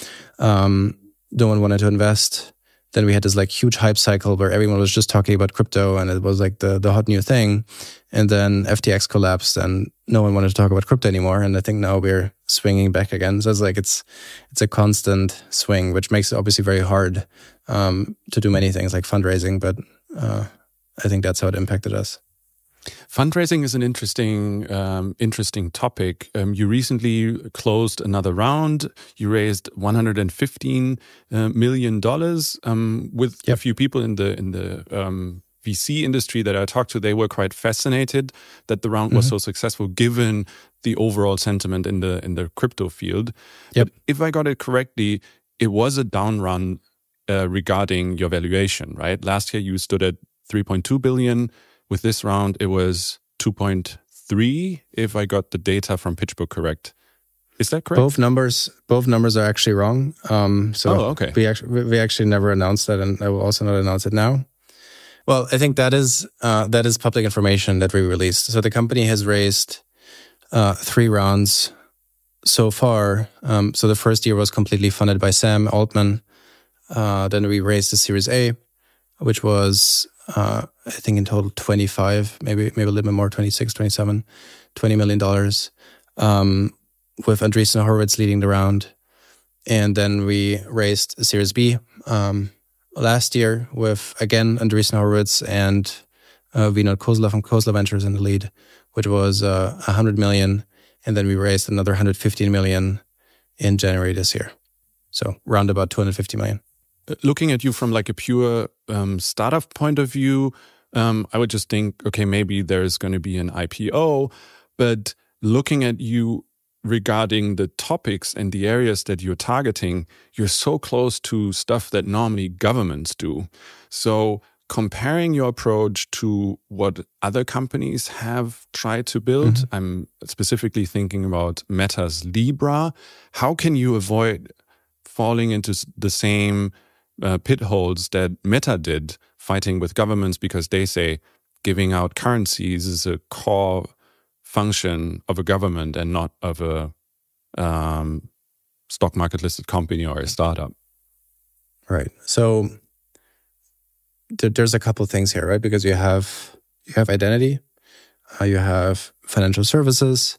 Um, no one wanted to invest. Then we had this like huge hype cycle where everyone was just talking about crypto and it was like the, the hot new thing. And then F T X collapsed and no one wanted to talk about crypto anymore. And I think now we're swinging back again. So it's like, it's, it's a constant swing, which makes it obviously very hard, um, to do many things like fundraising. But, uh, I think that's how it impacted us. Fundraising is an interesting, um, interesting topic. Um, you recently closed another round. You raised one hundred fifteen uh, million dollars. Um, with yep. a few people in the in the um, V C industry that I talked to, they were quite fascinated that the round mm-hmm. was so successful, given the overall sentiment in the in the crypto field. Yep. But if I got it correctly, it was a down run uh, regarding your valuation, right? Last year you stood at three point two billion. With this round, it was two point three, if I got the data from PitchBook correct. Is that correct? Both numbers, both numbers are actually wrong. Um, so oh, okay. we actually we actually never announced that, and I will also not announce it now. Well, I think that is uh, that is public information that we released. So the company has raised uh, three rounds so far. Um, so the first year was completely funded by Sam Altman. Uh, then we raised the Series A, which was Uh, I think in total twenty-five, maybe maybe a little bit more, twenty-six, twenty-seven, twenty million dollars, um, with Andreessen Horowitz leading the round. And then we raised a Series B um, last year with, again, Andreessen Horowitz and uh, Vinod Khosla from Khosla Ventures in the lead, which was uh, one hundred million. And then we raised another one hundred fifteen million in January this year. So round about two hundred fifty million. Looking at you from like a pure um, startup point of view, um, I would just think, okay, maybe there's going to be an I P O. But looking at you regarding the topics and the areas that you're targeting, you're so close to stuff that normally governments do. So comparing your approach to what other companies have tried to build, mm-hmm. I'm specifically thinking about Meta's Libra. How can you avoid falling into the same Uh, pitholes that Meta did, fighting with governments because they say giving out currencies is a core function of a government and not of a um, stock market listed company or a startup? Right. So th- there's a couple of things here, right? Because you have you have identity, uh, you have financial services,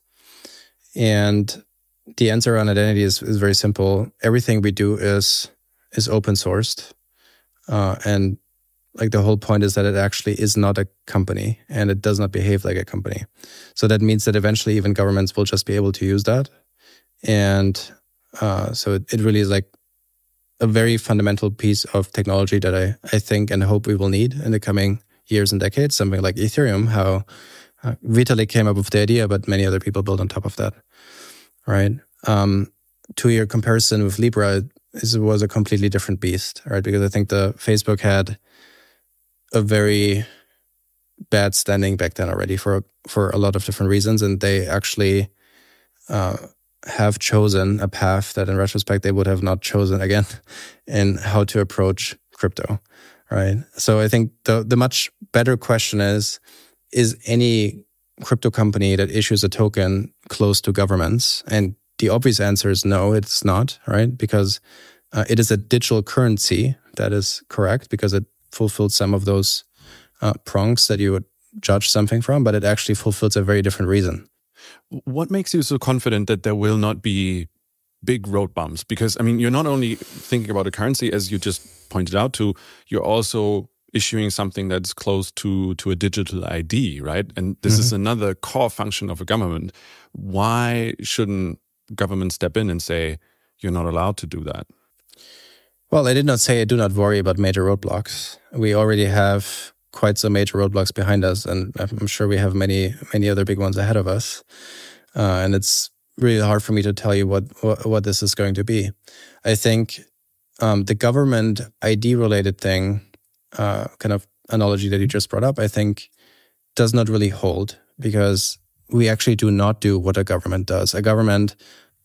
and the answer on identity is, is very simple. Everything we do is is open sourced. Uh, and like the whole point is that it actually is not a company and it does not behave like a company. So that means that eventually even governments will just be able to use that. And uh, so it, it really is like a very fundamental piece of technology that I, I think and hope we will need in the coming years and decades, something like Ethereum, how uh, Vitalik came up with the idea, but many other people built on top of that, right? Um, to your comparison with Libra, it was a completely different beast, right? Because I think the Facebook had a very bad standing back then already for for a lot of different reasons, and they actually uh, have chosen a path that in retrospect they would have not chosen again in how to approach crypto, right? So I think the the much better question is, is any crypto company that issues a token close to governments? And the obvious answer is no, it's not, right? Because uh, it is a digital currency, that is correct, because it fulfills some of those uh, prongs that you would judge something from, but it actually fulfills a very different reason. What makes you so confident that there will not be big road bumps? Because, I mean, you're not only thinking about a currency, as you just pointed out to, you're also issuing something that's close to, to a digital I D, right? And this mm-hmm. is another core function of a government. Why shouldn't government step in and say, you're not allowed to do that? Well, I did not say I do not worry about major roadblocks. We already have quite some major roadblocks behind us, and I'm sure we have many, many other big ones ahead of us. Uh, and it's really hard for me to tell you what, what, what this is going to be. I think um, the government I D-related thing, uh, kind of analogy that you just brought up, I think does not really hold, because we actually do not do what a government does. A government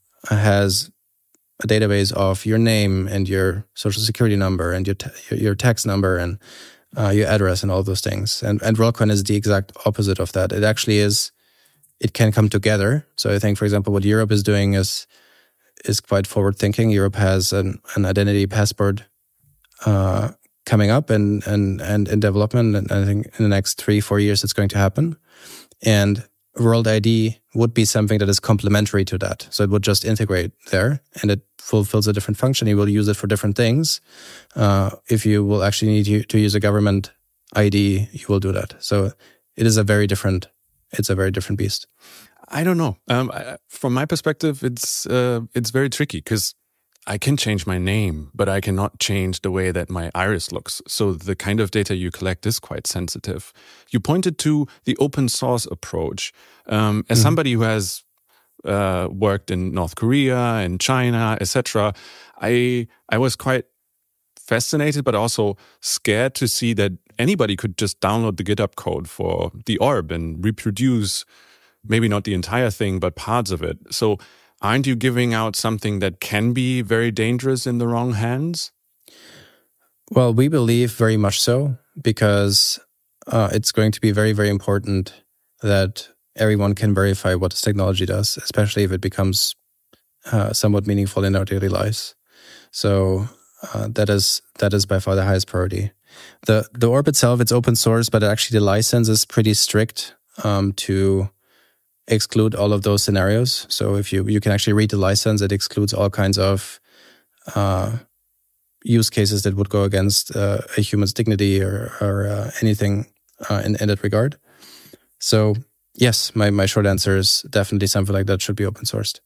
has a database of your name and your social security number and your ta- your tax number and uh, your address and all those things. And and Worldcoin is the exact opposite of that. It actually is, it can come together. So I think, for example, what Europe is doing is is quite forward thinking. Europe has an, an identity passport uh, coming up and, and, and in development. And I think in the next three, four years, it's going to happen. And World I D would be something that is complementary to that. So it would just integrate there, and it fulfills a different function. You will use it for different things. Uh, if you will actually need to, to use a government I D, you will do that. So it is a very different, it's a very different beast. I don't know. Um, I, from my perspective, it's uh, it's very tricky, because I can change my name, but I cannot change the way that my iris looks. So the kind of data you collect is quite sensitive. You pointed to the open source approach. Um, as mm-hmm. somebody who has uh, worked in North Korea and China, et cetera, I I was quite fascinated, but also scared to see that anybody could just download the GitHub code for the orb and reproduce maybe not the entire thing, but parts of it. So aren't you giving out something that can be very dangerous in the wrong hands? Well, we believe very much so, because uh, it's going to be very, very important that everyone can verify what this technology does, especially if it becomes uh, somewhat meaningful in our daily lives. So uh, that is that is by far the highest priority. The the orb itself, it's open source, but actually the license is pretty strict um, to exclude all of those scenarios. So if you you can actually read the license, it excludes all kinds of uh, use cases that would go against uh, a human's dignity or, or uh, anything uh, in, in that regard. So yes, my, my short answer is definitely something like that should be open sourced.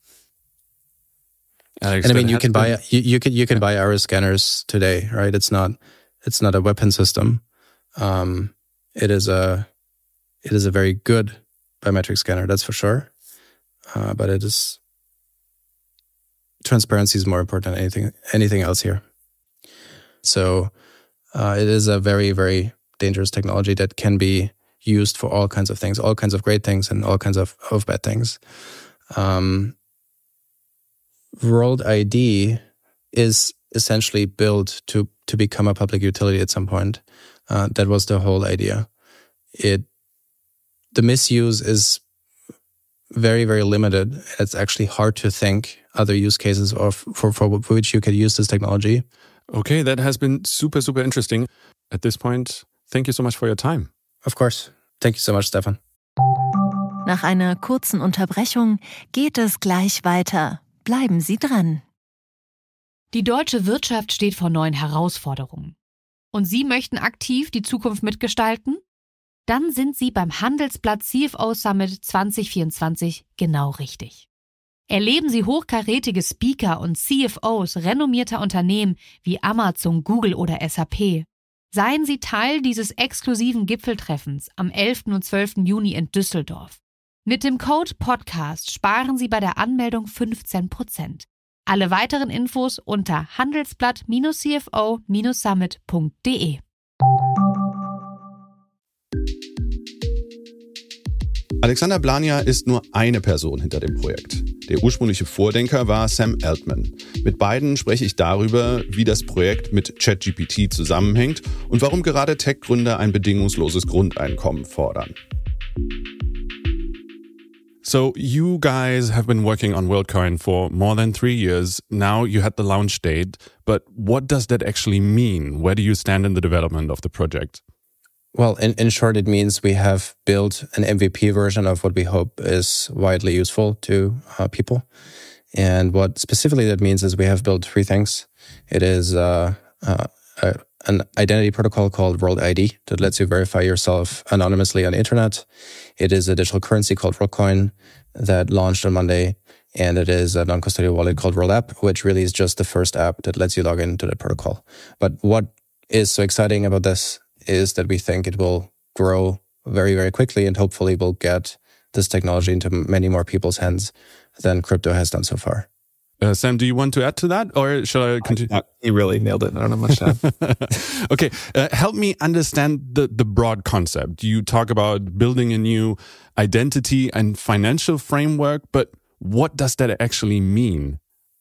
Alex, and I mean, you can been... buy you, you can you can yeah. buy iris scanners today, right? It's not it's not a weapon system. Um, it is a it is a very good biometric scanner, that's for sure. Uh, but it is transparency is more important than anything anything else here. So uh, it is a very, very dangerous technology that can be used for all kinds of things, all kinds of great things and all kinds of, of bad things. Um, World I D is essentially built to to become a public utility at some point. Uh, that was the whole idea. It the misuse is very, very limited. It's actually hard to think other use cases of for, for which you could use this technology. Okay, that has been super, super interesting. At this point, thank you so much for your time. Of course. Thank you so much, Stefan. Nach einer kurzen Unterbrechung geht es gleich weiter. Bleiben Sie dran. Die deutsche Wirtschaft steht vor neuen Herausforderungen. Und Sie möchten aktiv die Zukunft mitgestalten? Dann sind Sie beim Handelsblatt C F O Summit zwanzig vierundzwanzig genau richtig. Erleben Sie hochkarätige Speaker und C F Os renommierter Unternehmen wie Amazon, Google oder S A P. Seien Sie Teil dieses exklusiven Gipfeltreffens am elften und zwölften Juni in Düsseldorf. Mit dem Code Podcast sparen Sie bei der Anmeldung fünfzehn Prozent. Alle weiteren Infos unter handelsblatt-c f o summit punkt d e. Alexander Blania ist nur eine Person hinter dem Projekt. Der ursprüngliche Vordenker war Sam Altman. Mit beiden spreche ich darüber, wie das Projekt mit ChatGPT zusammenhängt und warum gerade Tech-Gründer ein bedingungsloses Grundeinkommen fordern. So you guys have been working on WorldCoin for more than three years. Now you had the launch date, but what does that actually mean? Where do you stand in the development of the project? Well, in, in short, it means we have built an M V P version of what we hope is widely useful to uh, people. And what specifically that means is we have built three things. It is uh, uh, a, an identity protocol called World I D that lets you verify yourself anonymously on the internet. It is a digital currency called WorldCoin that launched on Monday. And it is a non-custodial wallet called World App, which really is just the first app that lets you log into the protocol. But what is so exciting about this is that we think it will grow very, very quickly and hopefully will get this technology into many more people's hands than crypto has done so far. Uh, Sam, do you want to add to that or shall I continue? I, you really nailed it. I don't have much to add. Okay, uh, help me understand the, the broad concept. You talk about building a new identity and financial framework, but what does that actually mean?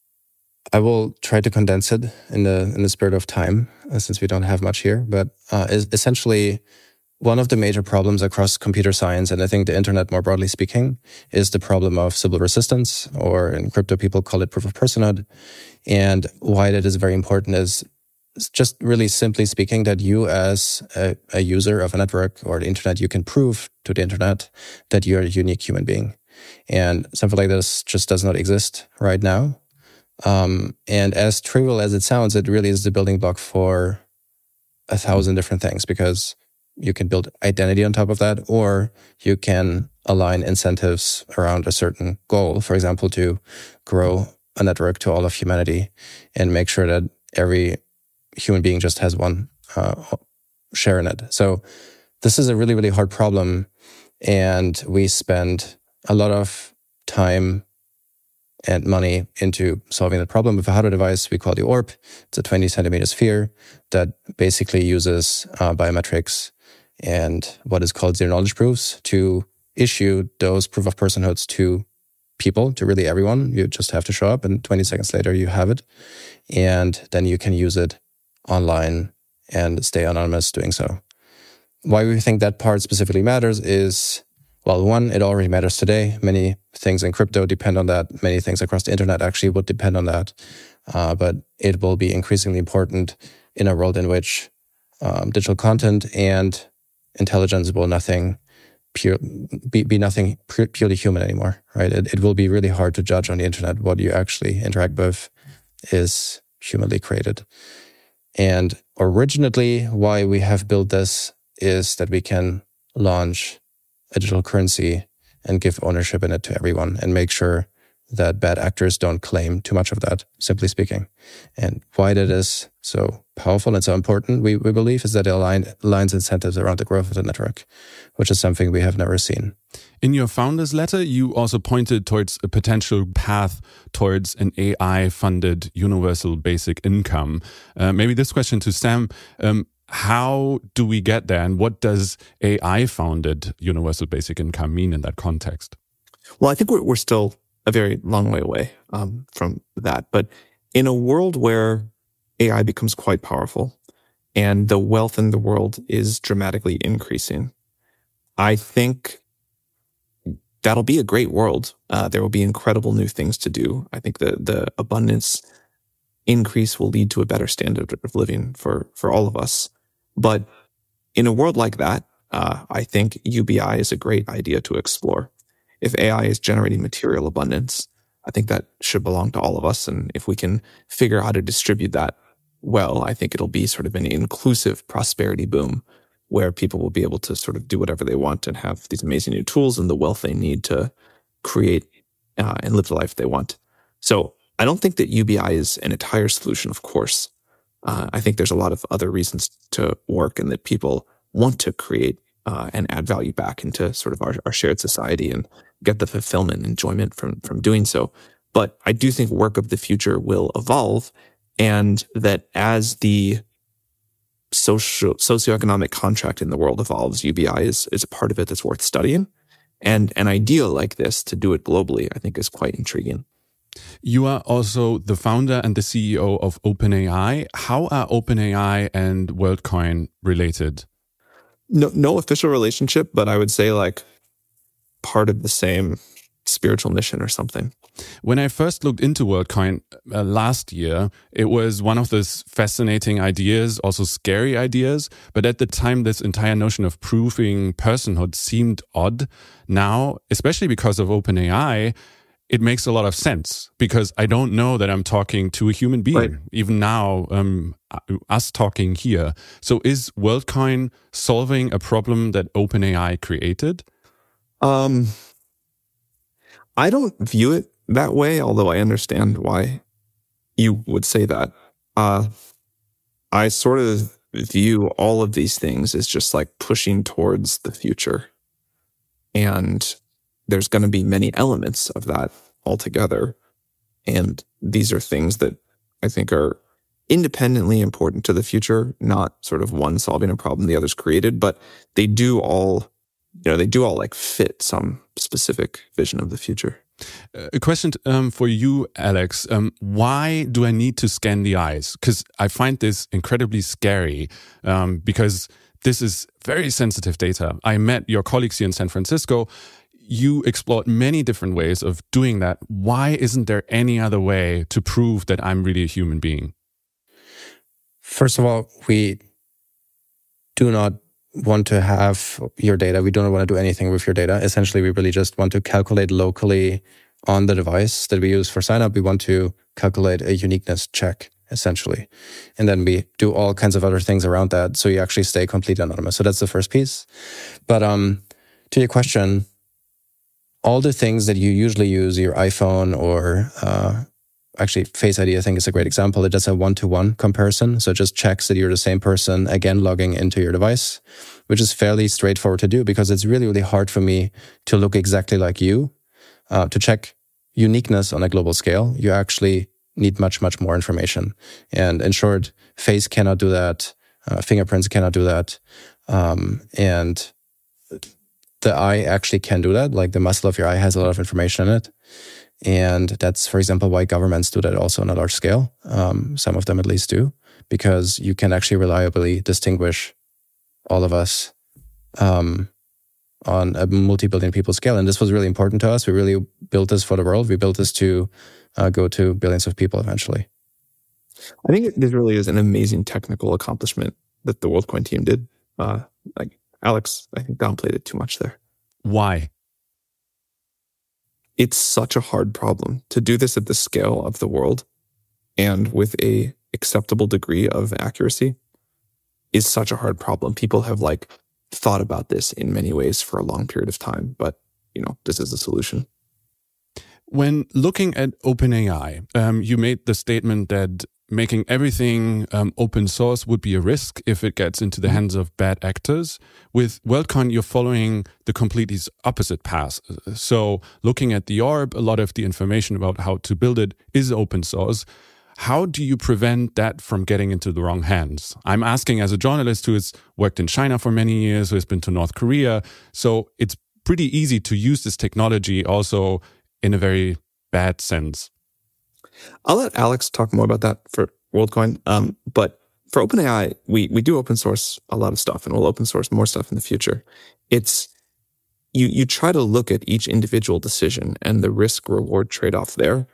I will try to condense it in the in the spirit of time, uh, since we don't have much here. But uh, is essentially, one of the major problems across computer science, and I think the internet more broadly speaking, is the problem of Sybil resistance, or in crypto people call it proof of personhood. And why that is very important is just really simply speaking that you as a, a user of a network or the internet, you can prove to the internet that you're a unique human being. And something like this just does not exist right now. Um, and as trivial as it sounds, it really is the building block for a thousand different things, because you can build identity on top of that, or you can align incentives around a certain goal, for example, to grow a network to all of humanity and make sure that every human being just has one uh, share in it. So this is a really, really hard problem. And we spend a lot of time and money into solving the problem with a hardware device we call the O R P. It's a twenty centimeter sphere that basically uses uh, biometrics and what is called zero knowledge proofs to issue those proof of personhoods to people, to really everyone. You just have to show up and twenty seconds later you have it. And then you can use it online and stay anonymous doing so. Why we think that part specifically matters is, well, one, it already matters today. Many things in crypto depend on that. Many things across the internet actually would depend on that. Uh, but it will be increasingly important in a world in which um, digital content and intelligence will nothing pure, be, be nothing purely human anymore, right? It, it will be really hard to judge on the internet what you actually interact with is humanly created. And originally, why we have built this is that we can launch a digital currency and give ownership in it to everyone and make sure that bad actors don't claim too much of that, simply speaking. And why that is so powerful and so important, we, we believe, is that it align, aligns incentives around the growth of the network, which is something we have never seen. In your founder's letter, you also pointed towards a potential path towards an A I-funded universal basic income. Uh, maybe this question to Sam. Um, How do we get there, and what does A I-founded universal basic income mean in that context? Well, I think we're, we're still a very long way away um, from that. But in a world where A I becomes quite powerful and the wealth in the world is dramatically increasing, I think that'll be a great world. Uh, there will be incredible new things to do. I think the the abundance increase will lead to a better standard of living for, for all of us. But in a world like that, uh, I think U B I is a great idea to explore. If A I is generating material abundance, I think that should belong to all of us. And if we can figure out how to distribute that well, I think it'll be sort of an inclusive prosperity boom where people will be able to sort of do whatever they want and have these amazing new tools and the wealth they need to create uh, and live the life they want. So I don't think that U B I is an entire solution, of course. Uh, I think there's a lot of other reasons to work, and that people want to create uh, and add value back into sort of our, our shared society and get the fulfillment and enjoyment from, from doing so. But I do think work of the future will evolve, and that as the social socioeconomic contract in the world evolves, U B I is, is a part of it that's worth studying. And an idea like this, to do it globally, I think is quite intriguing. You are also the founder and the C E O of OpenAI. How are OpenAI and WorldCoin related? No, no official relationship, but I would say like part of the same spiritual mission or something. When I first looked into WorldCoin uh, last year, it was one of those fascinating ideas, also scary ideas. But at the time, this entire notion of proving personhood seemed odd. Now, especially because of OpenAI, it makes a lot of sense, because I don't know that I'm talking to a human being, right. Even now, um, us talking here. So is WorldCoin solving a problem that OpenAI created? Um, I don't view it that way, although I understand why you would say that. Uh, I sort of view all of these things as just like pushing towards the future. And there's going to be many elements of that altogether. And these are things that I think are independently important to the future, not sort of one solving a problem the other's created, but they do all, you know, they do all like fit some specific vision of the future. A question um, for you, Alex. Um, why do I need to scan the eyes? Because I find this incredibly scary um, because this is very sensitive data. I met your colleagues here in San Francisco. You explored many different ways of doing that. Why isn't there any other way to prove that I'm really a human being? First of all, we do not want to have your data. We do not want to do anything with your data. Essentially, we really just want to calculate locally on the device that we use for sign up. We want to calculate a uniqueness check, essentially. And then we do all kinds of other things around that. So you actually stay completely anonymous. So that's the first piece. But um, to your question, all the things that you usually use, your iPhone or uh, actually Face I D, I think is a great example. It does a one-to-one comparison. So it just checks that you're the same person, again, logging into your device, which is fairly straightforward to do because it's really, really hard for me to look exactly like you. Uh, to check uniqueness on a global scale, you actually need much, much more information. And in short, face cannot do that. Uh, fingerprints cannot do that. Um, and the eye actually can do that. Like the muscle of your eye has a lot of information in it. And that's, for example, why governments do that also on a large scale. Um, some of them at least do, because you can actually reliably distinguish all of us um, on a multi-billion people scale. And this was really important to us. We really built this for the world. We built this to uh, go to billions of people eventually. I think this really is an amazing technical accomplishment that the WorldCoin team did. Uh, like Alex, I think, downplayed it too much there. Why? It's such a hard problem to do this at the scale of the world and with a acceptable degree of accuracy is such a hard problem. People have like thought about this in many ways for a long period of time, but you know, this is a solution. When looking at OpenAI, um, you made the statement that making everything um, open source would be a risk if it gets into the hands of bad actors. With WorldCoin, you're following the completely opposite path. So looking at the orb, a lot of the information about how to build it is open source. How do you prevent that from getting into the wrong hands? I'm asking as a journalist who has worked in China for many years, who has been to North Korea. So it's pretty easy to use this technology also in a very bad sense. I'll let Alex talk more about that for WorldCoin. Um, but for OpenAI, we we do open source a lot of stuff, and we'll open source more stuff in the future. It's you you try to look at each individual decision and the risk reward trade off there,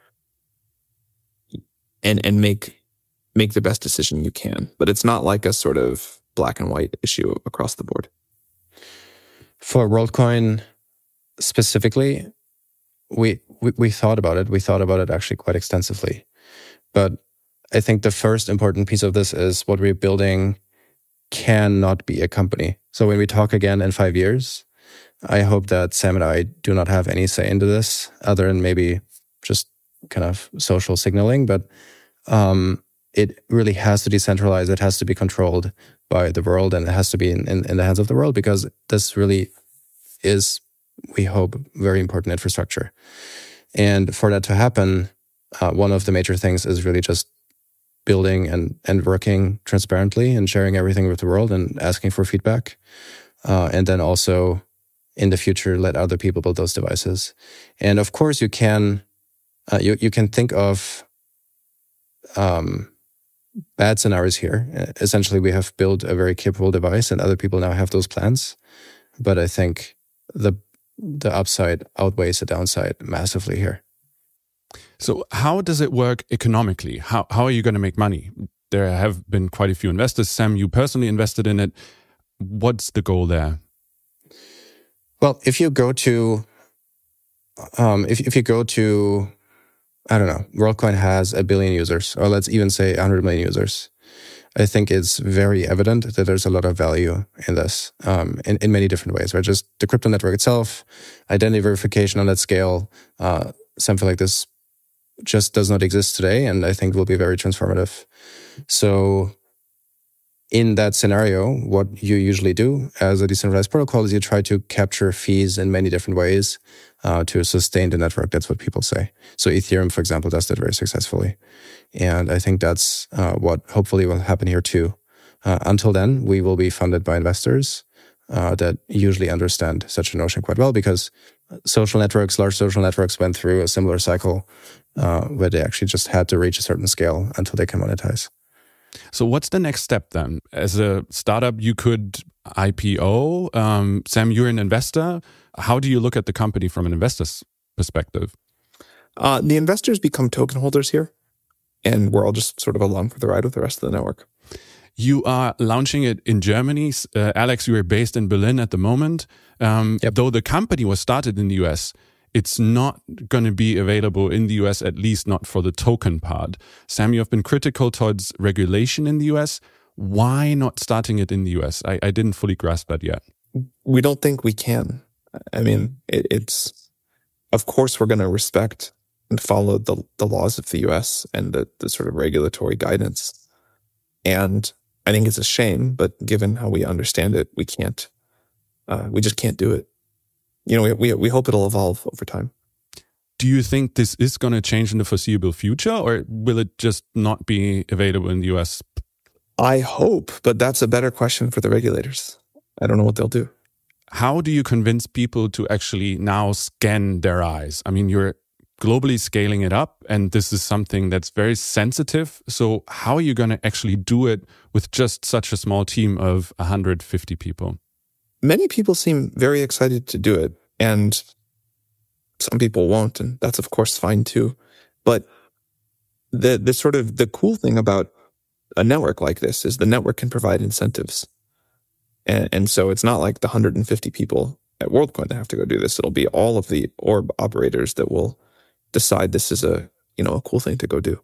and and make make the best decision you can. But it's not like a sort of black and white issue across the board. For WorldCoin specifically, we, we we thought about it. We thought about it actually quite extensively. But I think the first important piece of this is what we're building cannot be a company. So when we talk again in five years, I hope that Sam and I do not have any say into this, other than maybe just kind of social signaling. But um, it really has to decentralize. It has to be controlled by the world, and it has to be in, in, in the hands of the world, because this really is, we hope, very important infrastructure. And for that to happen, uh, one of the major things is really just building and, and working transparently and sharing everything with the world and asking for feedback. Uh, and then also in the future, let other people build those devices. And of course, you can uh, you you can think of um, bad scenarios here. Essentially, we have built a very capable device, and other people now have those plans. But I think the the upside outweighs the downside massively here. So how does it work economically? How how are you going to make money? There have been quite a few investors. Sam, you personally invested in it. What's the goal there? Well, if you go to, um, if if you go to, I don't know, WorldCoin has a billion users, or let's even say one hundred million users. I think it's very evident that there's a lot of value in this, um, in, in many different ways, right? Just the crypto network itself, identity verification on that scale, uh, something like this just does not exist today, and I think will be very transformative. So in that scenario, what you usually do as a decentralized protocol is you try to capture fees in many different ways uh, to sustain the network. That's what people say. So Ethereum, for example, does that very successfully. And I think that's uh, what hopefully will happen here too. Uh, until then, we will be funded by investors uh, that usually understand such a notion quite well, because social networks, large social networks went through a similar cycle uh, where they actually just had to reach a certain scale until they can monetize. So what's the next step then? As a startup, you could I P O. Um, Sam, you're an investor. How do you look at the company from an investor's perspective? Uh, the investors become token holders here, and we're all just sort of along for the ride with the rest of the network. You are launching it in Germany. Uh, Alex, you are based in Berlin at the moment. Um, yep. Though the company was started in the U S, it's not going to be available in the U S, at least not for the token part. Sam, you have been critical towards regulation in the U S. Why not starting it in the U S? I, I didn't fully grasp that yet. We don't think we can. I mean, it, it's, of course, we're going to respect and follow the, the laws of the U S and the, the sort of regulatory guidance. And I think it's a shame, but given how we understand it, we can't, uh, we just can't do it. You know, we, we we hope it'll evolve over time. Do you think this is going to change in the foreseeable future, or will it just not be available in the U S? I hope, but that's a better question for the regulators. I don't know what they'll do. How do you convince people to actually now scan their eyes? I mean, you're globally scaling it up, and this is something that's very sensitive. So how are you going to actually do it with just such a small team of one hundred fifty people? Many people seem very excited to do it, and some people won't, and that's of course fine too. But the the sort of the cool thing about a network like this is the network can provide incentives. And, and so it's not like the one hundred fifty people at WorldCoin that have to go do this. It'll be all of the orb operators that will decide this is a, you know, a cool thing to go do.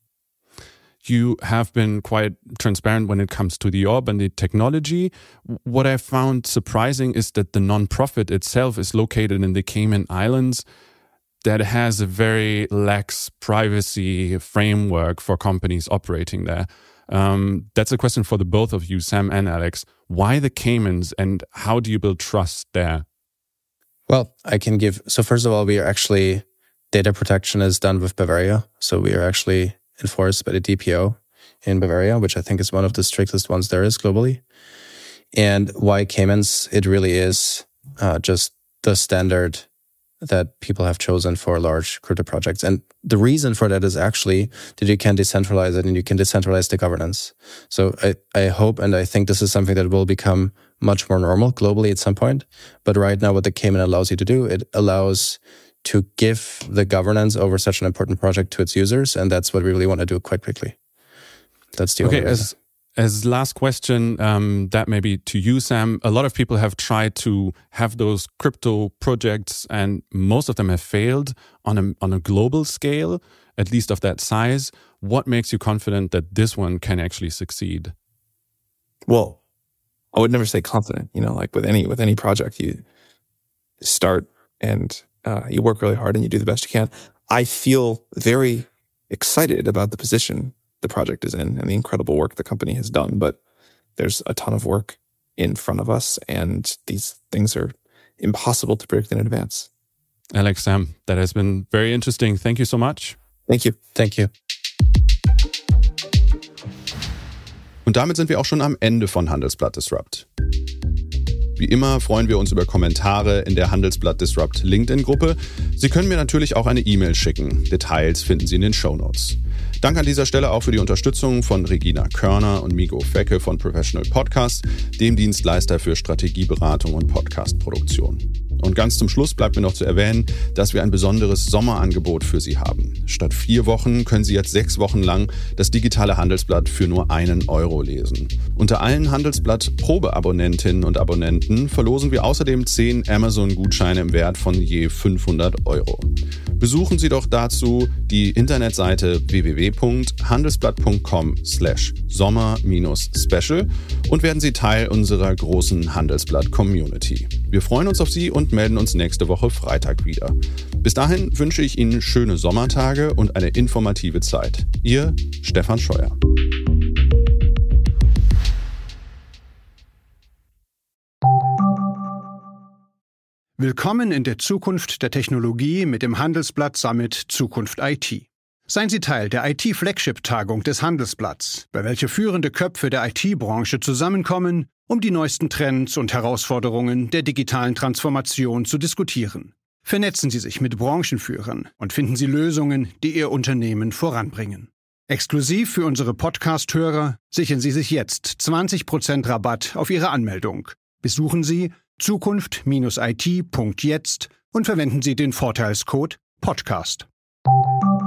You have been quite transparent when it comes to the orb and the technology. What I found surprising is that the nonprofit itself is located in the Cayman Islands, that has a very lax privacy framework for companies operating there. Um, that's a question for the both of you, Sam and Alex. Why the Caymans, and how do you build trust there? Well, I can give, so first of all, we are actually, data protection is done with Bavaria. So we are actually enforced by the D P O in Bavaria, which I think is one of the strictest ones there is globally. And why Caymans? It really is uh, just the standard that people have chosen for large crypto projects. And the reason for that is actually that you can decentralize it and you can decentralize the governance. So I, I hope and I think this is something that will become much more normal globally at some point. But right now what the Cayman allows you to do, it allows to give the governance over such an important project to its users. And that's what we really want to do quite quickly. That's the okay, only as, as last question, um, that may be to you, Sam. A lot of people have tried to have those crypto projects, and most of them have failed on a, on a global scale, at least of that size. What makes you confident that this one can actually succeed? Well, I would never say confident, you know, like with any, with any project, you, start and uh, you work really hard and you do the best you can. I feel very excited about the position the project is in and the incredible work the company has done, but there's a ton of work in front of us and these things are impossible to predict in advance. Alex, Sam, that has been very interesting. Thank you so much. Thank you. Thank you. Und damit sind wir auch schon am Ende von Handelsblatt Disrupt. Wie immer freuen wir uns über Kommentare in der Handelsblatt Disrupt LinkedIn-Gruppe. Sie können mir natürlich auch eine E-Mail schicken. Details finden Sie in den Shownotes. Dank an dieser Stelle auch für die Unterstützung von Regina Körner und Migo Fecke von Professional Podcast, dem Dienstleister für Strategieberatung und Podcastproduktion. Und ganz zum Schluss bleibt mir noch zu erwähnen, dass wir ein besonderes Sommerangebot für Sie haben. Statt vier Wochen können Sie jetzt sechs Wochen lang das digitale Handelsblatt für nur einen Euro lesen. Unter allen Handelsblatt-Probeabonnentinnen und Abonnenten verlosen wir außerdem zehn Amazon-Gutscheine im Wert von je fünfhundert Euro. Besuchen Sie doch dazu die Internetseite w w w punkt handelsblatt punkt com slash sommer special und werden Sie Teil unserer großen Handelsblatt-Community. Wir freuen uns auf Sie und melden uns nächste Woche Freitag wieder. Bis dahin wünsche ich Ihnen schöne Sommertage und eine informative Zeit. Ihr Stefan Scheuer. Willkommen in der Zukunft der Technologie mit dem Handelsblatt Summit Zukunft I T. Seien Sie Teil der I T-Flagship-Tagung des Handelsblatts, bei welcher führende Köpfe der I T-Branche zusammenkommen, um die neuesten Trends und Herausforderungen der digitalen Transformation zu diskutieren. Vernetzen Sie sich mit Branchenführern und finden Sie Lösungen, die Ihr Unternehmen voranbringen. Exklusiv für unsere Podcast-Hörer sichern Sie sich jetzt zwanzig Prozent Rabatt auf Ihre Anmeldung. Besuchen Sie zukunft Bindestrich I T Punkt jetzt und verwenden Sie den Vorteilscode Podcast.